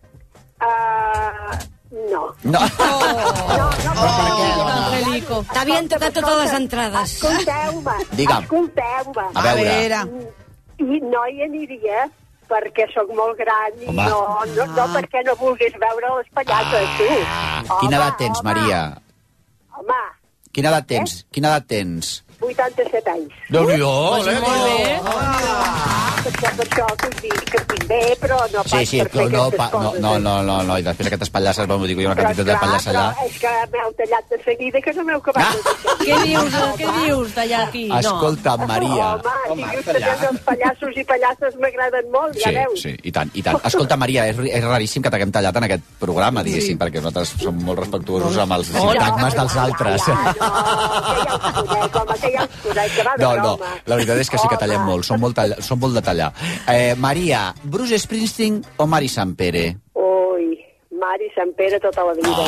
No. Però per què, dona? T'havien tocat totes les entrades. Escolteu-me. Digue'm. A veure. I no hi aniria perquè sóc molt gran i no perquè no vulguis veure les Pallasses, tu. Quina edat tens, Maria? Home. Quina edat tens? 87 anys. Déu-n'hi-do, molt bé. Per això que estic bé, però no pas per fer aquestes coses. No, i després aquestes pallasses, vam dir que hi ha una quantitat de pallasses allà. Però és que m'heu tallat de seguida, que no m'heu acabat. Què dius d'allà aquí? Escolta, Maria. Home, els pallassos i pallasses m'agraden molt, ja veus. Sí, i tant. Escolta, Maria, és raríssim que t'haguem tallat en aquest programa, diguéssim, perquè nosaltres som molt respectuosos amb els sintagmes dels altres. No, la veritat és que sí que tallem molt, som molt de tallar. Maria, Bruce Springsteen o Mari Sant Pere? Ui, Mari Sant Pere tota la vida.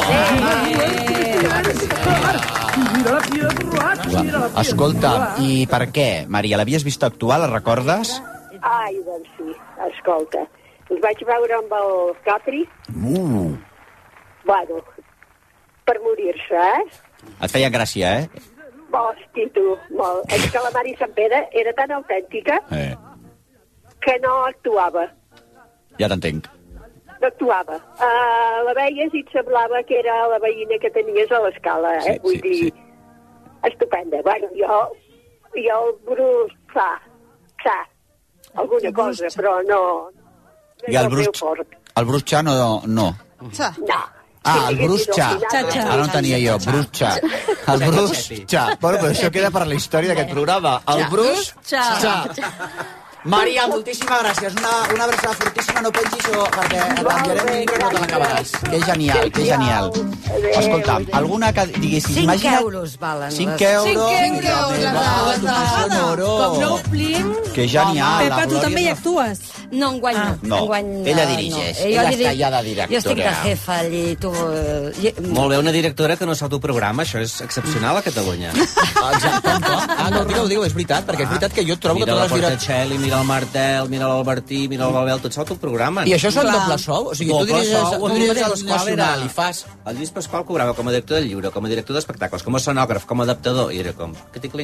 Escolta, i per què, Maria? L'havies vist actuar, la recordes? Ai, doncs sí, escolta. Els vaig veure amb el Capri. Bueno, per morir-se, Et feia gràcia, Hosti, tu, molt. És que la Mari Sant Pere era tan autèntica que no actuava. Ja t'entenc. No actuava. La veies i et semblava que era la veïna que tenies a l'escala, Vull dir, estupenda. Bueno, jo el Bruce, clar, alguna cosa, però no... I el Bruce Cha no. No. El Bruce Cha. Ara no tenia jo, Bruce Cha. El Bruce Cha. Bueno, però això queda per la història d'aquest programa. El Bruce Cha. Maria, moltíssimes gràcies. Una abraçada fortíssima, no pengis perquè t'enviarem un llibre i no te l'acabaràs. Que genial, que genial. Escolta'm, alguna que diguessis... 5 euros valen. 5 euros. Com no omplim... Que genial. Pepa, tu també hi actues? No, enguany no. No, ella dirigeix. Ella està ja de directora. Jo estic de jefa allí, tu... Molt bé, una directora que no s'autoprograma, això és excepcional a Catalunya. Exacte. No, digue-ho, és veritat, perquè és veritat que jo trobo que totes les Portacelli, mira el Martel, mira l'Albertí, mira el Babel, tots s'autoprogramen. I això és el doble sou? O sigui, tu dirigeix el Nacional i fas... El Lluís Pasqual cobrava com a director del llibre, com a director d'espectacles, com a sonògraf, com a adaptador, i era com...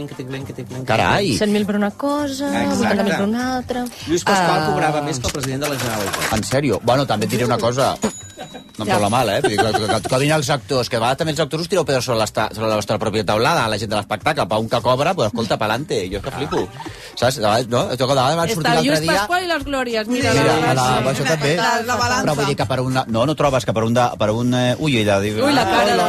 Carai! 100.000 per una cosa, 80.000 per una altra... Lluís Pasqual cobrava més que el president de la Generalitat. En sèrio? Bueno, també et diré una cosa... No em parla mal, que vinguin els actors, que a vegades també els actors us tireu pedres sobre la vostra pròpia taulada, la gent de l'espectacle, per un que cobra, pues escolta, pa'lante, jo és que flipo. Saps? No? De vegades van sortir l'altre dia... Està el Lluís Pasqual i les Glòries, mira. Això també. La balança. Però vull dir que per un... No trobes que per un... Ui, ella diu... Ui, la cara.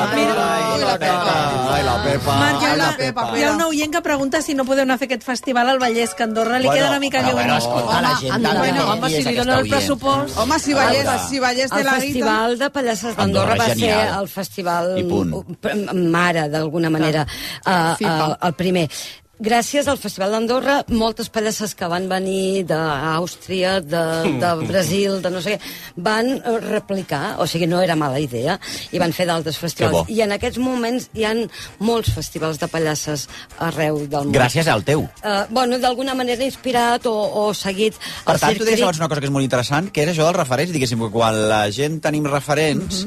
Ai, la Pepa. Marc, hi ha un oient que pregunta si no podeu anar a fer aquest festival al Vallès, que a Andorra li queda una mica lluny. Bueno, escolta, la gent... Home, si li donen el pressupost... Home, si Vallès té la guita... El Festival de Pallasses d'Andorra va ser el festival mare, d'alguna manera, el primer. Gràcies al Festival d'Andorra, moltes pallasses que van venir d'Àustria, de Brasil, de no sé què, van replicar, o sigui, no era mala idea, i van fer d'altres festivals. I en aquests moments hi ha molts festivals de pallasses arreu del món. Gràcies al teu. Bueno, d'alguna manera inspirat o seguit per tant, tu deies abans una cosa que és molt interessant, que és això dels referents, diguéssim, quan la gent tenim referents,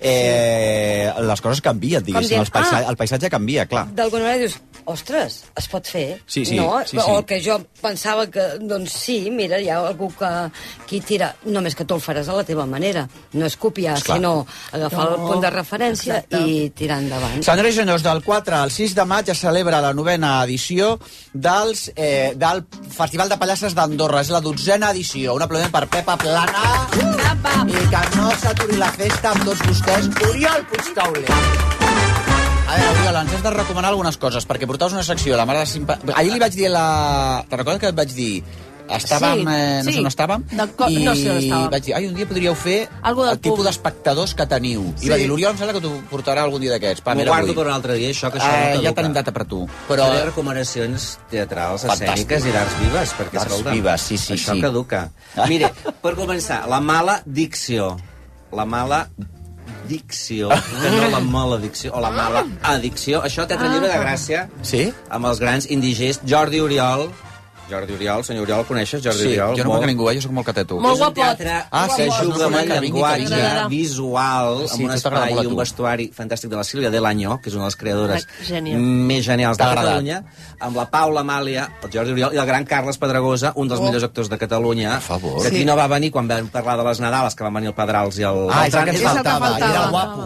les coses canvien, diguéssim, el paisatge canvia, clar. D'alguna manera dius, ostres, es pot fer, no? Sí. O que jo pensava que, doncs sí, mira, hi ha algú que qui tira, només que tu el faràs a la teva manera, no és copiar, sinó agafar el punt de referència i tirar endavant. Senyores i senyors, del 4 al 6 de maig es celebra la 9a edició del Festival de Pallasses d'Andorra. És la 12a edició. Un aplaudiment per Pepa Plana i que no s'aturi la festa amb tots vostès, Oriol Puigtauler. A veure, Oriol, ens has de recomanar algunes coses, perquè portaves una secció, la mare de ahir li vaig dir Te'n recordes que et vaig dir? Estàvem, no sé on estàvem, i vaig dir, un dia podríeu fer el tipus d'espectadors que teniu. I va dir, l'Oriol em sembla que t'ho portarà algun dia d'aquests. M'ho guardo per un altre dia, això, que això no caduca. Ja tenim data per tu. Faré recomanacions teatrals, escèniques i d'arts vives, perquè, escolta, això caduca. Mire, per començar, la mala dicció. La mala dicció, que no la maledicció, o la mala addicció. Això, Teatre Lliure de Gràcia, amb els grans indigents, Jordi Oriol, senyor Oriol, el coneixes, Jordi Oriol? Sí, jo no conec ningú, jo soc molt cateto. Molt guapot. Que juga amb el llenguatge visual, amb un espai i un vestuari fantàstic de la Sílvia Delanyó, que és una de les creadores més genials de Catalunya, amb la Paula Amàlia, el Jordi Oriol, i el gran Carles Pedregosa, un dels millors actors de Catalunya, que aquí no va venir quan vam parlar de les Nadales, que van venir el Pedrals i el... És el que ens faltava, era el guapo.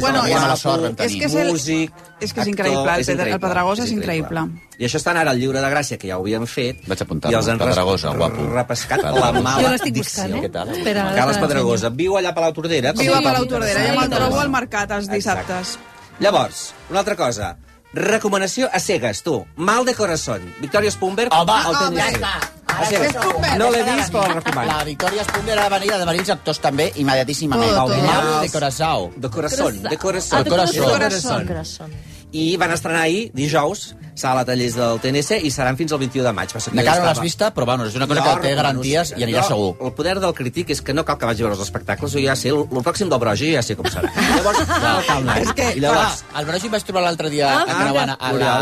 Músic, és que és increïble, el Pedregosa és increïble. I això estan ara al Lliure de Gràcia, que ja ho havíem fet. Vaig apuntar-me, Pedregosa, guapo. Repescat la mala dicció. Carles Pedregosa viu allà a Palau Tordera. Viu a Palau Tordera, ja me'l trobo al mercat els dissabtes. Llavors, una altra cosa. Recomanació a cegues, tu. Mal de corazón. Victoria Spumberg al TNC. No l'he vist, però el recomano. La Victoria Spumberg ha de venir els actors també, immediatíssimament. Mal de corazón. De corazón. De corazón. I van estrenar ahir, dijous, sala tallers del TNC, i seran fins al 21 de maig. Encara no l'has vista, però bueno, és una cosa que té garanties i anirà segur. El poder del crític és que no cal que vagi a veure els espectacles, jo ja sé, el pròxim del Brogi ja sé com serà. Llavors, el Brogi vaig trobar l'altre dia creuant a la...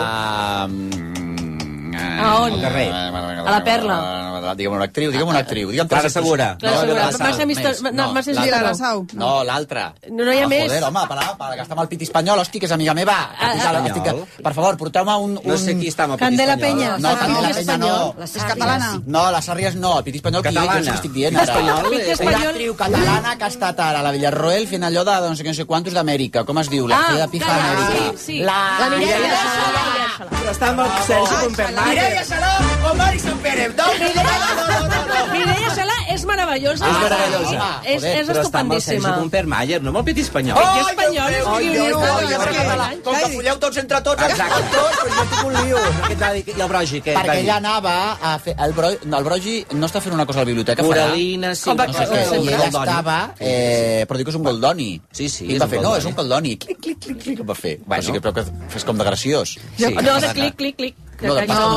A on? Al carrer. A la Perla. Digue'm una actriu. Clara Segura. Mercè Vilarasau. No, l'altra. No hi ha més. Joder, home, per gastar amb el pit espanyol, hosti, que és amiga meva. Per favor, porteu-me un... No sé qui està amb el pit Candela Peña. No, Candela Peña no. És catalana. No, la Sàrries no, el pit espanyol que jo estic dient ara. Una actriu catalana que ha estat ara a la Villarroel fent allò de no sé què, no sé quantos d'Amèrica. Com es diu? La de Pija Amèrica. La Mireia Saló. Està amb el Sergi Compermà. Mireia Saló o Marison Pérez. No. Mireia Saló és meravellós. meravellosa. És meravellosa. És estupendíssima. Com Per Mayer, no amb el piti espanyol. Piti espanyol, és guionista. Com que folleu tots entre tots, agafeu tots, però jo tinc un lío. I el Brogi, què? Perquè ella anava a fer... El Brogi no està fent una cosa a la biblioteca, Coralina, sí. No sé què. I ella estava... Però dic que és un goldoni. Sí, I va fer, no, és un goldoni. Clic, clic, clic, clic, va fer. O sigui que fes com de graciós. No, de clic, clic, clic. No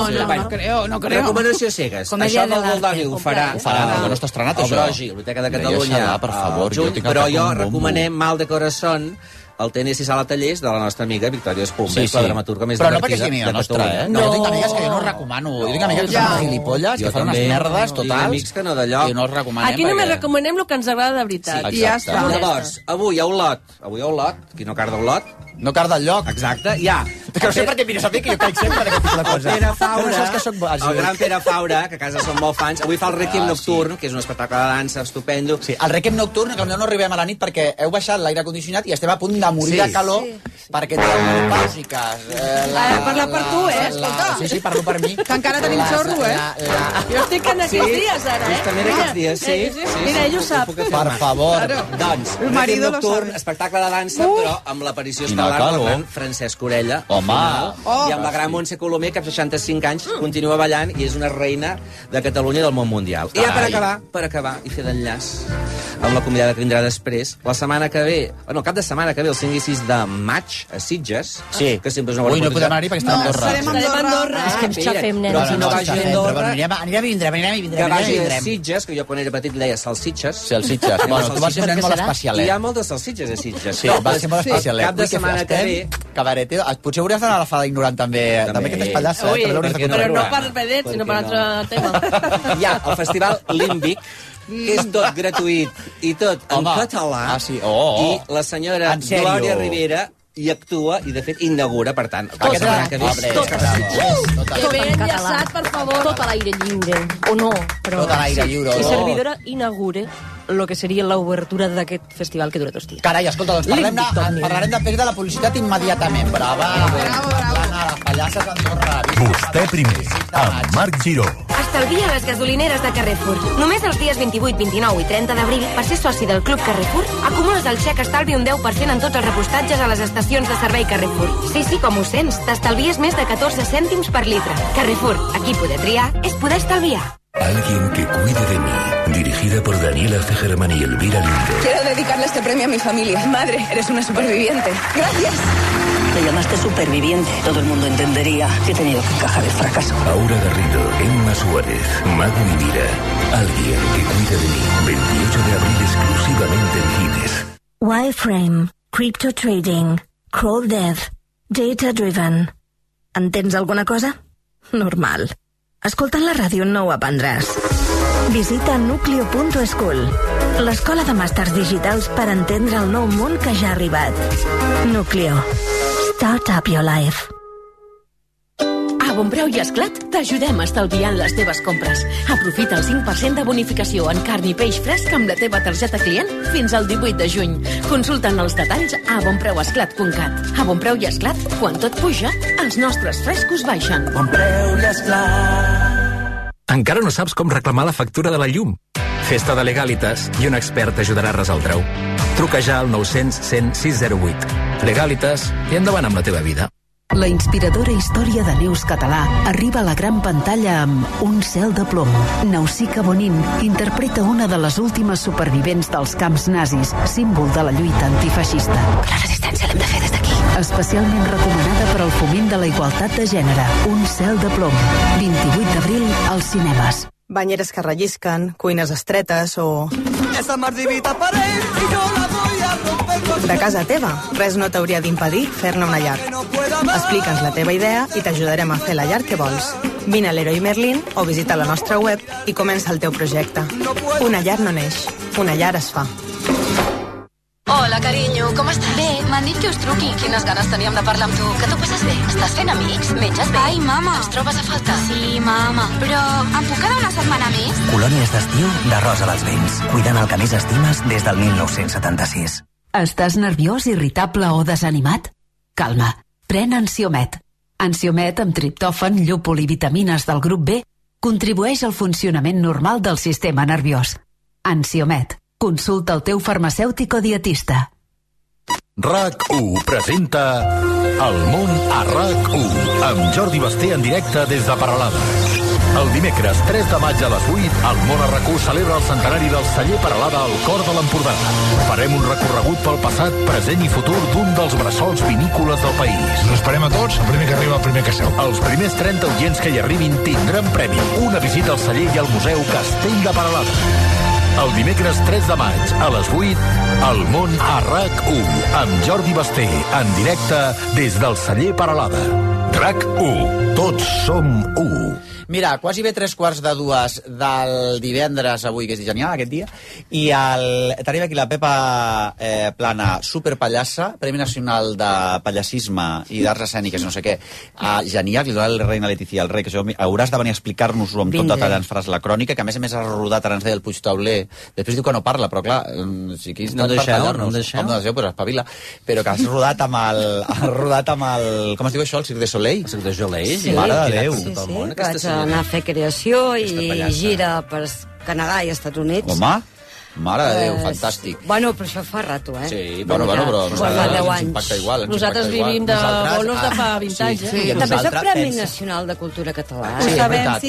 creo. Recomanació cegues. Això del Goldoni ho farà. No està estrenat, això. El Brogi, la Biblioteca de Catalunya. Per favor, però jo recomanem Mal de Corazón, el tenis i sala tallers de la nostra amiga Victòria Espumes, la dramaturga més divertida. Però no perquè sigui amiga nostra, eh? No, jo tinc amigues que jo no recomano. Jo tinc amigues que són gilipolles, que fan unes merdes totals. Tinc amics que no d'allò. I no els recomanem. Aquí només recomanem el que ens agrada de veritat. I ja està. Llavors, avui a Olot, qui no carda Olot, no carda el lloc. Exacte, ja. Que no sé per què mires a mi, que jo caic sempre d'aquest tipus de cosa. Pere Faura, el gran Pere Faura, que a casa són molt fans, avui fa el Requiem Nocturn, que és un espectacle de dansa estupendo. Sí, el Requiem Nocturn, que potser no arribem a la nit perquè heu baixat l'aire condicionat i estem a punt de morir de calor perquè tenim menopàusiques. Parla per tu, escolta. Sí, parlo per mi. Que encara tenim xorro, Jo estic en aquests dies, ara, Justament aquests dies, sí. Mira, ell ho sap. Per favor. Doncs, Requiem Nocturn, espectacle de dansa, però amb l'aparició estel·lar del gran Francesc Orella. I amb la gran Montse Colomer, que amb 65 anys continua ballant i és una reina de Catalunya i del món mundial. I ja per acabar i fer d'enllaç amb la convidada que vindrà després, la setmana que ve, el cap de setmana que ve, el 5 i 6 de maig, a Sitges, que sempre és una bona no podem anar-hi perquè està a Andorra. Estarem a Andorra. És que ens xafem, nens. Però si no vagi a Andorra, anirem i vindrem. Que vagi a Sitges, que jo quan era petit deia salsitxes. Sí, salsitxes. Bueno, tu vas ser molt especial, Hi ha moltes salsitxes a Sitges. Sí, va ser molt especial. Cap de setmana que ve... Cabareteo. Potser hauries d'anar a la Fada Ignorant també aquestes pallasses. Però no per vedet, sinó per altre tema. Hi ha el Festival Límbic, que és tot gratuït i tot en català. I la senyora Glòria Rivera hi actua i, de fet, inaugura, per tant, tot ben enllaçat, per favor. Tot a l'aire lliure, o no, però... Tot a l'aire lliure, I servidora inaugure lo que seria l'obertura d'aquest festival que dura 2 dies. Carai, escolta, doncs parlarem després de la publicitat immediatament. Brava. Parlant a les pallasses d'Andorra. Vostè primer, amb Marc Giró. Estalvia a les gasolineres de Carrefour. Només els dies 28, 29 i 30 d'abril, per ser soci del Club Carrefour, acumules el xec estalvi un 10% en tots els repostatges a les estacions de servei Carrefour. Sí, com ho sents, t'estalvies més de 14 cèntims per litre. Carrefour, aquí poder triar és poder estalviar. Alguien que cuide de mí. Dirigida por Daniela Fegerman y Elvira Lindo. Quiero dedicarle este premio a mi familia. Madre, eres una superviviente. Gracias. Te llamaste superviviente. Todo el mundo entendería que he tenido que encajar el fracaso. Aura Garrido, Emma Suárez, Mago y Mira. Alguien que cuide de mí. 28 de abril exclusivamente en cines. Wireframe, Crypto Trading, Crawl Dev, Data Driven. Entens alguna cosa? Normal. Escoltant la ràdio no ho aprendràs. Visita nucleo.school, l'escola de màsters digitals per entendre el nou món que ja ha arribat. Nucleo. Start up your life. A Bonpreu i Esclat t'ajudem estalviant les teves compres. Aprofita el 5% de bonificació en carn i peix fresc amb la teva targeta client fins al 18 de juny. Consulta'n els detalls a bonpreuesclat.cat. A Bonpreu i Esclat, quan tot puja, els nostres frescos baixen. Bonpreu i Esclat. Encara no saps com reclamar la factura de la llum? Fes-te de Legalitas i un expert t'ajudarà a resoldre-ho. Truca ja al 900 100 608. Legalitas i endavant amb la teva vida. La inspiradora història de Neus Català arriba a la gran pantalla amb Un cel de plom. Nausicaa Bonin interpreta una de les últimes supervivents dels camps nazis, símbol de la lluita antifeixista. La resistència l'hem de fer des d'aquí. Especialment recomanada per al foment de la igualtat de gènere. Un cel de plom. 28 d'abril als cinemes. Banyeres que rellisquen, cuines estretes o... Esa mardivita parell i jo la voy a romper. De casa teva, res no t'hauria d'impedir fer-ne una llar. Explica'ns la teva idea i t'ajudarem a fer la llar que vols. Vine a l'Heroi Merlin o visita la nostra web i comença el teu projecte. Una llar no neix, una llar es fa. Hola, carinyo, com estàs? Bé, m'han dit que us truqui. Quines ganes teníem de parlar amb tu. Que t'ho passes bé? Estàs fent amics? Menges bé? Ai, mama. Ens trobes a faltar? Sí, mama. Però em puc quedar una setmana més? Colònies d'estiu de Rosa dels Vents. Cuidant el que més estimes des del 1976. Estàs nerviós, irritable o desanimat? Calma, pren Ansiomet. Ansiomet amb triptòfan, llúpol i vitamines del grup B contribueix al funcionament normal del sistema nerviós. Ansiomet. Consulta el teu farmacèutic o dietista. RAC1 presenta El món a RAC1 amb Jordi Basté en directe des de Peralada. El dimecres 3 de maig a les 8, el món a RAC1 celebra el centenari del celler Peralada al cor de l'Empordà. Farem un recorregut pel passat, present i futur d'un dels bressols vinícoles del país. Us esperem a tots, el primer que arriba, el primer que seu. Els primers 30 oients que hi arribin tindran premi. Una visita al celler i al Museu Castell de Peralada. El dimecres 3 de maig, a les 8, El món a RAC1, amb Jordi Basté, en directe des del celler Peralada. RAC1, tots som 1. Mira, quasi bé 2:45 del divendres avui, que és genial aquest dia, i tenim aquí la Pepa Plana, superpallassa, Premi Nacional de Pallassisme i d'Arts Escèniques, no sé què. Genial, li dona el reina Letícia al rei, que això hauràs de venir a explicar-nos-ho amb tot detall, ens faràs la crònica, que a més has rodat, ara ens deia el Puigtauler, després diu que no parla, però clar, si aquí no deixeu, pues espavila, però que has rodat amb el com es diu això, el Cirque du Soleil? El Cirque du Soleil, sí, mare de Déu. Vaig anar a fer creació i gira per Canadà i Estats Units. Home, mare de Déu, fantàstic. Bueno, però això fa rato, eh? Sí, però ens impacta igual. Nosaltres vivim de bolos de fa 20 anys, eh? Sí, també és el Premi Nacional de Cultura Català. Ho sabem, sí,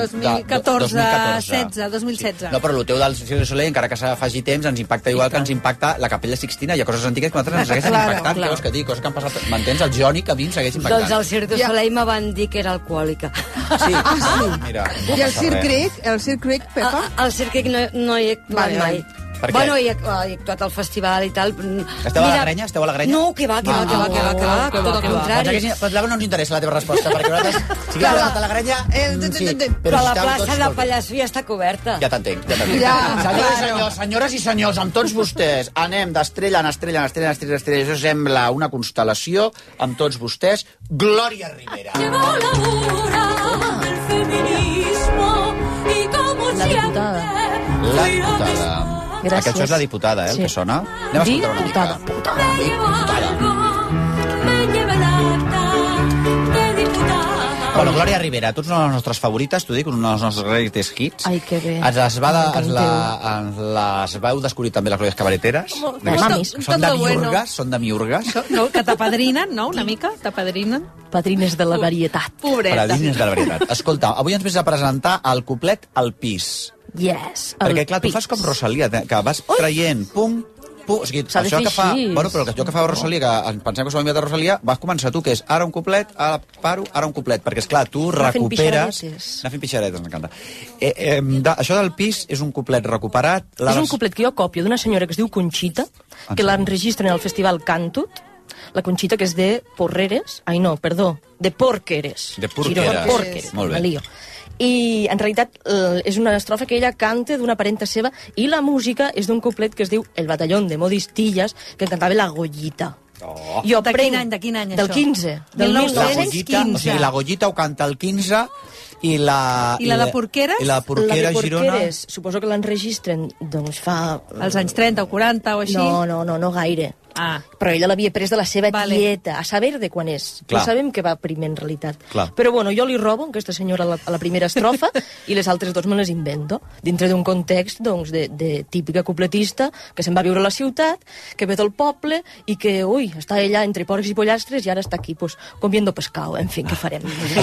2016. No, però el teu del Cirque du Soleil, encara que faci temps, ens impacta igual que ens impacta la Capella Sixtina. Hi ha coses antigues que nosaltres ens segueixen impactant. Què vols que dic? Coses que han passat, m'entens? El Jònic a mi em segueix impactant. Doncs el Cirque du Soleil me van dir que era alcohòlica. Sí, mira. I el Cirque Creek, Pepa? El Cirque Creek no hi he actuat mai. Bueno, he actuat al festival i tal. Esteu a la Grenya? Esteu a la Grenya? No, que va, tot el contrari. Però no ens interessa la teva resposta, perquè nosaltres, si hagués anat a la Grenya... Però la plaça de Pallasso ja està coberta. Ja t'entenc. Senyores i senyors, amb tots vostès, anem d'estrella en estrella en estrella en estrella en estrella. Això sembla una constel·lació amb tots vostès. Glòria Rivera. La diputada. La diputada. Gràcies. Aquesta és la diputada, el que sona. Anem a escoltar una mica. Bueno, Glòria Rivera, tu ets una de les nostres favorites, t'ho dic, una dels nostres greatest hits. Ai, que bé. Les vau descobrir també les glòries cabareteres. Són de miurgues. No, que t'apadrinen, no?, una mica, t'apadrinen. Padrines de la varietat. Padrines de la varietat. Escolta, avui ens vés a presentar el couplet al pis. Yes, perquè, clar, tu fas com Rosalia, que vas traient, pum, o sigui, això que fa... Bueno, però allò que fa Rosalia, que pensem que s'ho ha enviat a Rosalia, vas començar tu, que és ara un couplet, ara paro, ara un couplet, perquè, esclar, tu recuperes... Anar fent pixaretes, m'encanta. Això del pis és un couplet recuperat... És un couplet que jo copio d'una senyora que es diu Conxita, que l'enregistren al festival Cantut, la Conxita, que és de Porreres... Ai, no, perdó, de Porqueres. De Porqueres. Molt bé. I en realitat és una estrofa que ella canta d'una parenta seva i la música és d'un couplet que es diu El batallón de Modistillas, que cantava la Goyita. De quin any, això? Del 15. Del 1915. O sigui, la Goyita ho canta el 15 i la... I la de Porqueres? I la de Porqueres, Girona... Suposo que l'enregistren, doncs fa... Els anys 30 o 40 o així? No gaire. Però ella l'havia pres de la seva tieta, a saber de quan és. No sabem què va primer, en realitat. Però bueno, jo li robo aquesta senyora a la primera estrofa i les altres dos me les invento, dintre d'un context doncs, de típica coupletista que se'n va viure a la ciutat, que ve del poble i que, ui, està ella entre porcs i pollastres i ara està aquí, pues, comiendo pescado, en fi, què farem?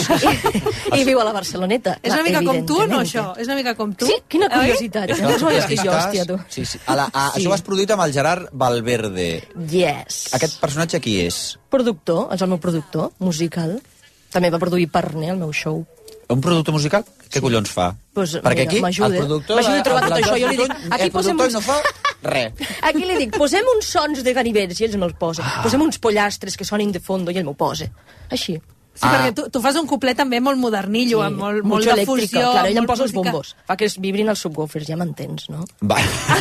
I viu a la Barceloneta. És una mica com tu, no, això? És una mica com tu? Sí, quina curiositat. No sabies que jo, hòstia, tu. Això ho has produït amb el Gerard Valverde. Yes. Aquest personatge qui és? Productor, és el meu productor musical. També va produir Parné, el meu show. Un productor musical? Què collons fa? Pues, perquè aquí el productor a trobar tot això. Jo li dic, aquí posem no fa res. Aquí li dic, posem uns sons de ganivers i ells me'ls posen. Posem uns pollastres que sonin de fondo i ell m'ho posa. Així. Sí, perquè tu fas un couplet també molt modernillo, amb molt de fusió. Clar, ell em posa els bombos. Fa que es vibrin els subwoofers, ja m'entens, no? Va.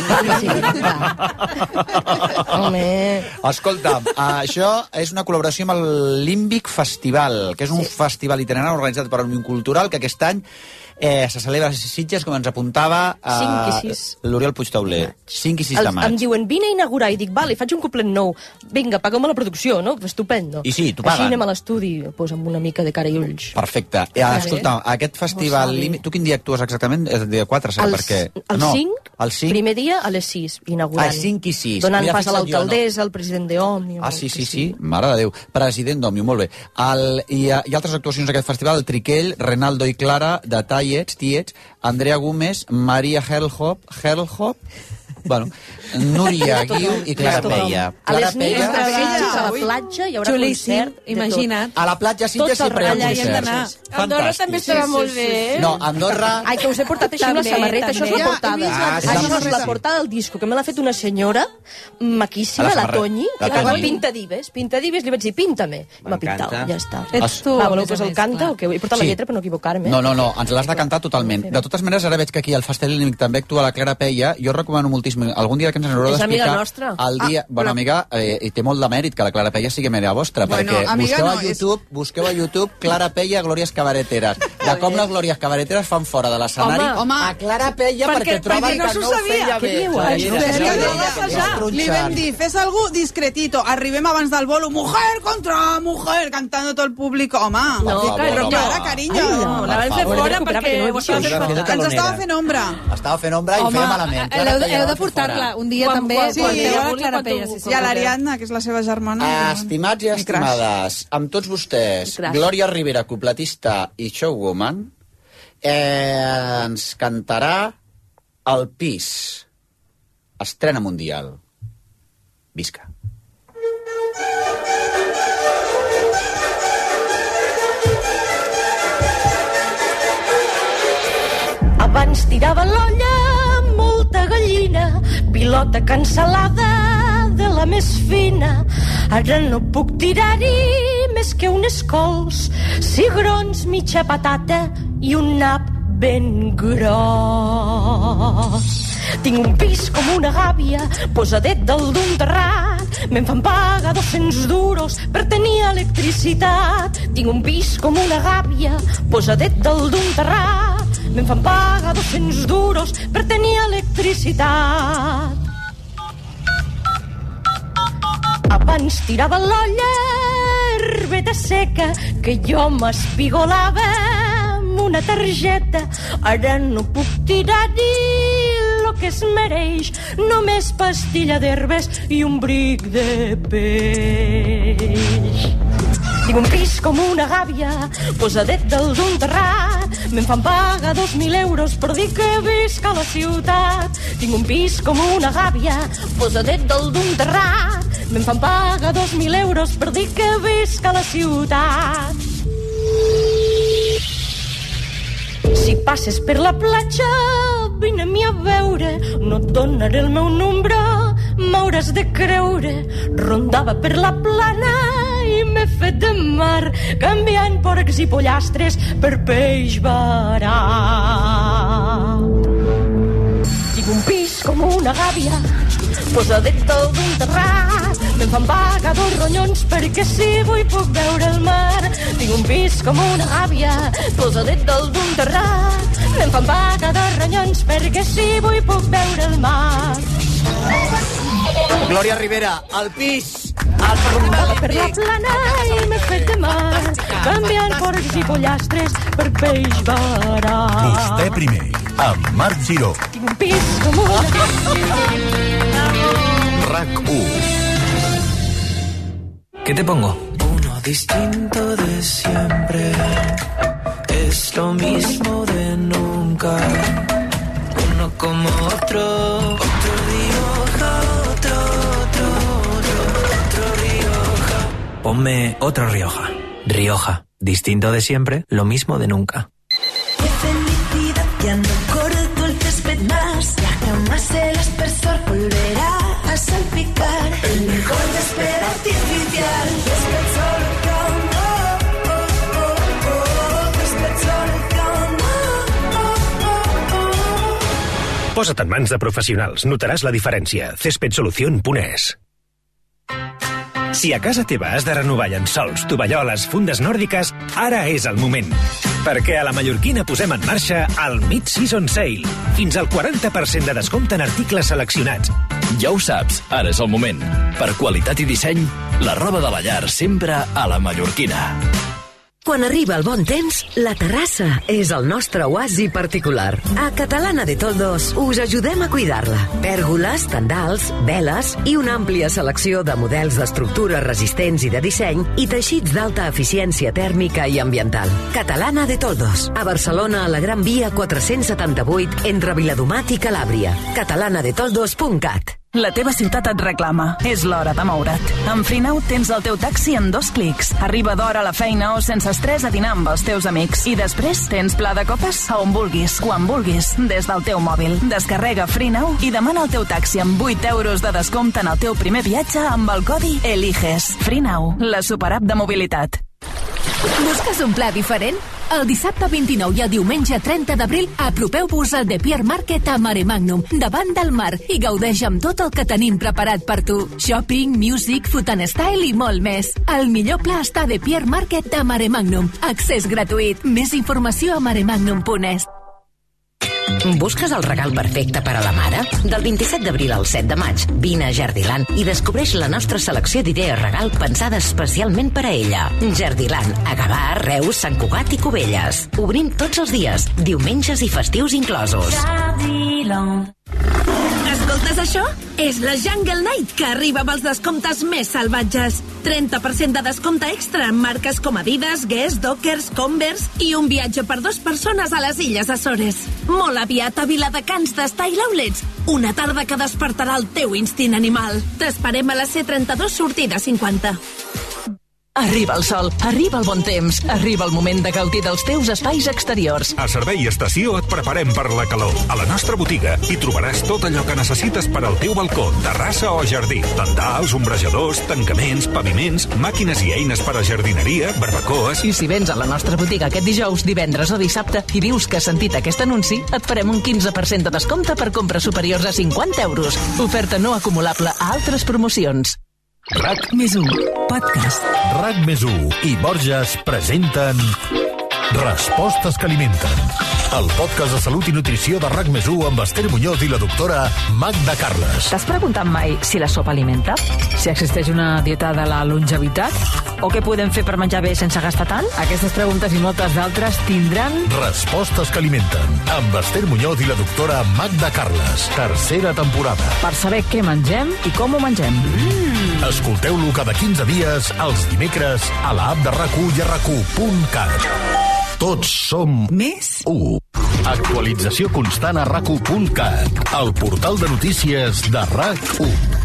Home. Escolta'm, això és una col·laboració amb el Límbic Festival, que és un festival itinerant organitzat per Òmnium Cultural, que aquest any se celebra a Sitges, com ens apuntava l'Oriol Puigtauler. 5 i 6 de maig. Em diuen, vine a inaugurar, i dic, vale, faig un couplet nou. Vinga, paga'm la producció, no? Estupendo. I sí, t'ho paguen. Així anem a l'estudi, pues, amb amb una mica de cara i ulls. Perfecte. Escolta, aquest festival... Tu quin dia actues exactament? És el dia 4, serà perquè... El 5, primer dia a les 6, inaugurant. 5 i 6. Donant pas a l'alcaldessa, al president d'Òmnium. Sí. Mare de Déu. President d'Òmnium, molt bé. Hi ha altres actuacions d'aquest festival, el Triquell, Renaldo i Clara, de Tiets, Andrea Gómez, Maria Hellhop, bueno, Núria Guiu i Clara Peia. A les nits a la platja hi haurà concert de imagina't. A la platja Sitges sempre hi ha concerts. Andorra també estarà molt bé. No, Andorra... Ai, que us he portat així una samarreta, això és la portada. Això és la portada del disco, que me l'ha fet una senyora maquíssima, la Toñi, que va pinta dives, li vaig dir, píntame. M'ha pintat, ja està. Ets tu. Voleu que us el canta o què? He portat la lletra per no equivocar-me. No, ens l'has de cantar totalment. De totes maneres, ara veig que aquí al Festival Límit també actua la Clara Peia. Jo recomano moltíssim. Algun dia que ens haureu d'explicar el dia... Bona amiga, i té molt de mèrit que la Clara Peia sigui amiga vostra, perquè busqueu a YouTube Clara Peia, Glòries Cabareteres. De com les Glòries Cabareteres fan fora de l'escenari a Clara Peia perquè troben que no ho feia bé. Li vam dir, fes algú discretito, arribem abans del bolo, mujer contra mujer, cantando todo el públic, home. Però Clara, carinyo. La vam fer fora perquè ens estava fent ombra. Estava fent ombra i ho feia malament. Heu de portar-la un dia també. I a l'Ariadna, que és la seva germana. Estimats i estimades, amb tots vostès, Glòria Rivera, cupletista i showwoman, ens cantarà El Pis. Estrena mundial. Visca. Abans tirava l'olla molta gallina, pilota cancel·lada de la més fina. Ara no puc tirar-hi més que unes cols, cigrons, mitja patata i un nap ben gros. Tinc un pis com una gàbia, posadet dalt d'un terrat. Me'n fan pagar 200 duros per tenir electricitat. Tinc un pis com una gàbia, posadet dalt d'un terrat. Me'n fan pagar 200 duros per tenir electricitat. Abans tirava l'olla, herbeta seca, que jo m'espigolava amb una targeta. Ara no puc tirar-hi lo que es mereix, només pastilla d'herbes i un bric de peix. Tinc un pis com una gàbia, posadet dalt d'un terrat. Me'n fan pagar 2.000 euros per dir que visc a la ciutat. Tinc un pis com una gàbia, posadet dalt d'un terrat. Me'n fan pagar 2.000 euros per dir que visc a la ciutat. Si passes per la platja, vine-m'hi a veure. No et donaré el meu número, m'hauràs de creure. Rondava per la plana i m'he fet de mar, canviant porcs i pollastres per peix barat. Tinc un pis com una gàbia, posadet dalt d'un terrat. Me'n fan pagar 2 ronyons perquè si vull puc veure el mar. Tinc un pis com una gàbia, posadet dalt d'un terrat. Me'n fan pagar 2 ronyons perquè si vull puc veure el mar. Glòria Rivera, El Pis. Rondava per la plana i m'he fet de mar, canviant porcs i pollastres per peix barat. Vostè primer, amb Marc Giró. Tinc un pis com una... RAC1. ¿Qué te pongo? Uno distinto de siempre, es lo mismo de nunca. Uno como otro, otro Rioja, otro Rioja. Ponme otro Rioja. Rioja, distinto de siempre, lo mismo de nunca. Qué felicidad, ya no corto el césped más, ya jamás el aspersor volverá a salpicar. El mejor césped artificial, césped Solcon, césped Solcon. Posa't en mans de professionals, notaràs la diferència. Cespedsolucion.es. Si a casa teva has de renovar llençols, tovalloles, fundes nòrdiques, ara és el moment. Perquè a la Mallorquina posem en marxa el Mid-Season Sale. Fins al 40% de descompte en articles seleccionats. Ja ho saps, ara és el moment. Per qualitat i disseny, la roba de la llar sempre a la Mallorquina. Quan arriba el bon temps, la terrassa és el nostre oasi particular. A Catalana de Toldos us ajudem a cuidar-la. Pèrgoles, tendals, veles i una àmplia selecció de models d'estructures resistents i de disseny i teixits d'alta eficiència tèrmica i ambiental. Catalana de Toldos, a Barcelona, a la Gran Via 478, entre Viladomat i Calàbria. catalanadetoldos.cat. La teva ciutat et reclama. És l'hora de moure't. Amb Freenow tens el teu taxi en 2 clics. Arriba d'hora a la feina o sense estrès a dinar amb els teus amics. I després tens pla de copes a on vulguis, quan vulguis, des del teu mòbil. Descarrega Freenow i demana el teu taxi amb 8 euros de descompte en el teu primer viatge amb el codi ELIGES. Freenow, la superapp de mobilitat. Busques un pla diferent? El dissabte 29 i el diumenge 30 d'abril apropeu-vos al The Pier Market a Maremagnum, davant del mar, i gaudeix amb tot el que tenim preparat per tu. Shopping, music, food and style i molt més. El millor pla està a The Pier Market de Maremagnum. Accés gratuït. Més informació a maremagnum.es. Busques el regal perfecte per a la mare? Del 27 d'abril al 7 de maig, vine a Jardiland i descobreix la nostra selecció d'idees regal pensada especialment per a ella. Jardiland, a Gavà, Reus, Sant Cugat i Cubelles. Obrim tots els dies, diumenges i festius inclosos. Escoltes això? És la Jungle Night, que arriba amb els descomptes més salvatges. 30% de descompte extra en marques com Adidas, Guess, Dockers, Converse i un viatge per 2 persones a les Illes Açores. Molt aviat a Viladecans de Style Outlets. Una tarda que despertarà el teu instint animal. T'esperem a la C32 sortida 50. Arriba el sol, arriba el bon temps, arriba el moment de gaudir dels teus espais exteriors. A Servei Estació et preparem per la calor. A la nostra botiga hi trobaràs tot allò que necessites per al teu balcó, terrassa o jardí. Tendals, ombrejadors, tancaments, paviments, màquines i eines per a jardineria, barbacoes... I si vens a la nostra botiga aquest dijous, divendres o dissabte i dius que has sentit aquest anunci, et farem un 15% de descompte per compres superiors a 50 euros. Oferta no acumulable a altres promocions. RAC+1 Podcast. RAC+1 i Borges presenten Respostes que alimenten, el podcast de salut i nutrició de RAC+1 amb Esther Muñoz i la doctora Magda Carles. T'has preguntat mai si la sopa alimenta? Si existeix una dieta de la longevitat? O què podem fer per menjar bé sense gastar tant? Aquestes preguntes i moltes d'altres tindran... Respostes que alimenten, amb Esther Muñoz i la doctora Magda Carles. Tercera temporada. Per saber què mengem i com ho mengem. Escolteu-lo cada 15 dies, els dimecres, a l'app de RAC1 i a RAC1.cat. Tots som més 1. Actualització constant a RAC1.cat, el portal de notícies de RAC1.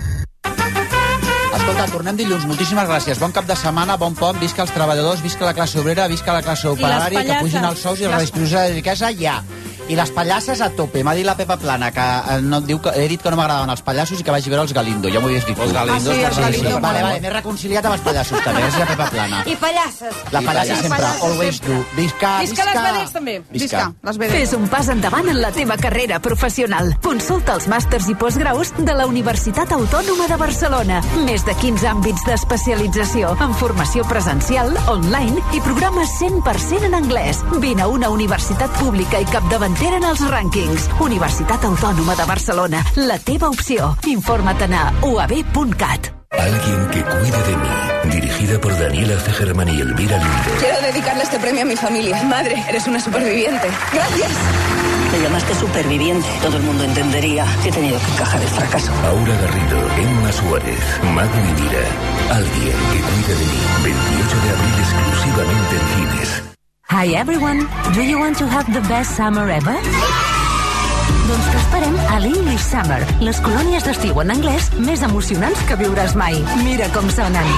Escolta, tornem dilluns. Moltíssimes gràcies. Bon cap de setmana, bon pont, visca els treballadors, visca la classe obrera, visca la classe operària, que pugin els sous i la distribució de riquesa ja. I les pallasses a tope. M'ha dit la Pepa Plana que no, diu que he dit que no m'agradaven els pallassos i que vagi a veure els Galindo. Ja m'ho havies dit tu. Els Galindo. Els Galindo. Vale, m'he reconciliat amb els pallassos també. Gràcies a Pepa Plana. I pallasses. La pallassa sempre. Always do. Visca, visca les vedets també. Visca les vedets. Fes un pas endavant en la teva carrera professional. Consulta els màsters i postgraus de la Universitat Autònoma de Barcelona. Més de 15 àmbits d'especialització en formació presencial, online i programes 100% en anglès. Vine a una universitat pública i capdavantera en els rànquings. Universitat Autònoma de Barcelona. La teva opció. Infórmate a uab.cat. Alguien que cuide de mí. Dirigida por Daniela Cegerman y Elvira Lindo. Quiero dedicarle este premio a mi familia. Madre, eres una superviviente. Gracias. Te llamaste superviviente. Todo el mundo entendería que he tenido que encajar el fracaso. Aura Garrido, Emma Suárez, Mago y Mira. Alguien que cuide de mí. 28 de abril exclusivamente en cines. Hi everyone. Do you want to have the best summer ever? Doncs t'esperem a l'English Summer, les colònies d'estiu en anglès més emocionants que viuràs mai. Mira com sonen.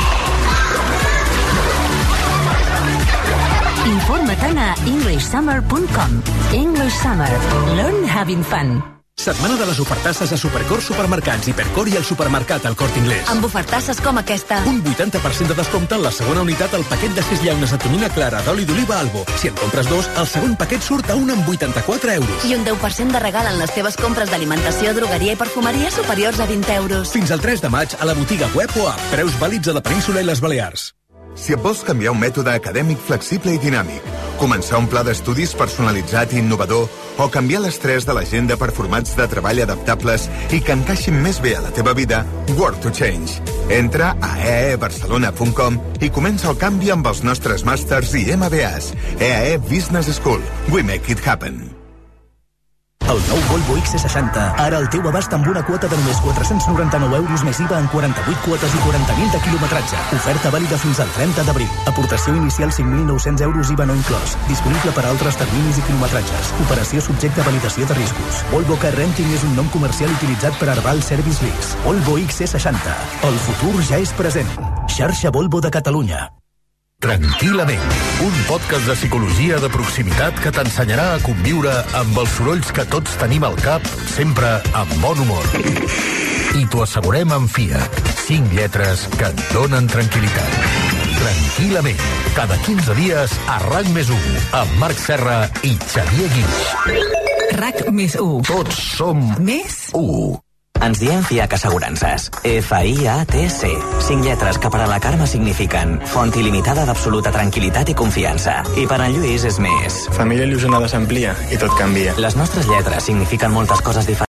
Informa't a englishsummer.com. English Summer. Learn having fun. Setmana de les ofertasses a Supercor Supermercats, Hipercor i el supermercat al Corte Inglés. Amb ofertasses com aquesta. Un 80% de descompte en la segona unitat al paquet de 6 llaunes de tonyina clara d'oli d'oliva Albo. Si en compres 2, el segon paquet surt a 1 amb 84 euros. I un 10% de regal en les teves compres d'alimentació, drogueria i perfumeria superiors a 20 euros. Fins al 3 de maig a la botiga web o app. Preus vàlids a la península i les Balears. Si et vols canviar un mètode acadèmic flexible i dinàmic, començar un pla d'estudis personalitzat i innovador o canviar l'estrès de l'agenda per formats de treball adaptables i que encaixin més bé a la teva vida, Work to Change. Entra a eaebarcelona.com i comença el canvi amb els nostres màsters i MBAs. EAE Business School. We make it happen. El nou Volvo XC60, ara al teu abast amb una quota de només 499 euros més IVA en 48 quotes i 40.000 de quilometratge. Oferta vàlida fins al 30 d'abril. Aportació inicial 5.900 euros IVA no inclòs. Disponible per a altres terminis i quilometratges. Operació subjecte a validació de riscos. Volvo Car Renting és un nom comercial utilitzat per Arval Service Lease. Volvo XC60. El futur ja és present. Xarxa Volvo de Catalunya. Tranquil·lament, un podcast de psicologia de proximitat que t'ensenyarà a conviure amb els sorolls que tots tenim al cap, sempre amb bon humor. I t'ho assegurem amb Fiat. 5 lletres que et donen tranquil·litat. Tranquil·lament, cada 15 dies a RAC+1, amb Marc Serra i Xavier Guix. RAC+1. Tots som més 1. Ens diem FIAC Assegurances. FIATC. 5 lletres que per a la Carme signifiquen font il·limitada d'absoluta tranquil·litat i confiança. I per en Lluís és més. Família il·lusionada s'amplia i tot canvia. Les nostres lletres signifiquen moltes coses diferents.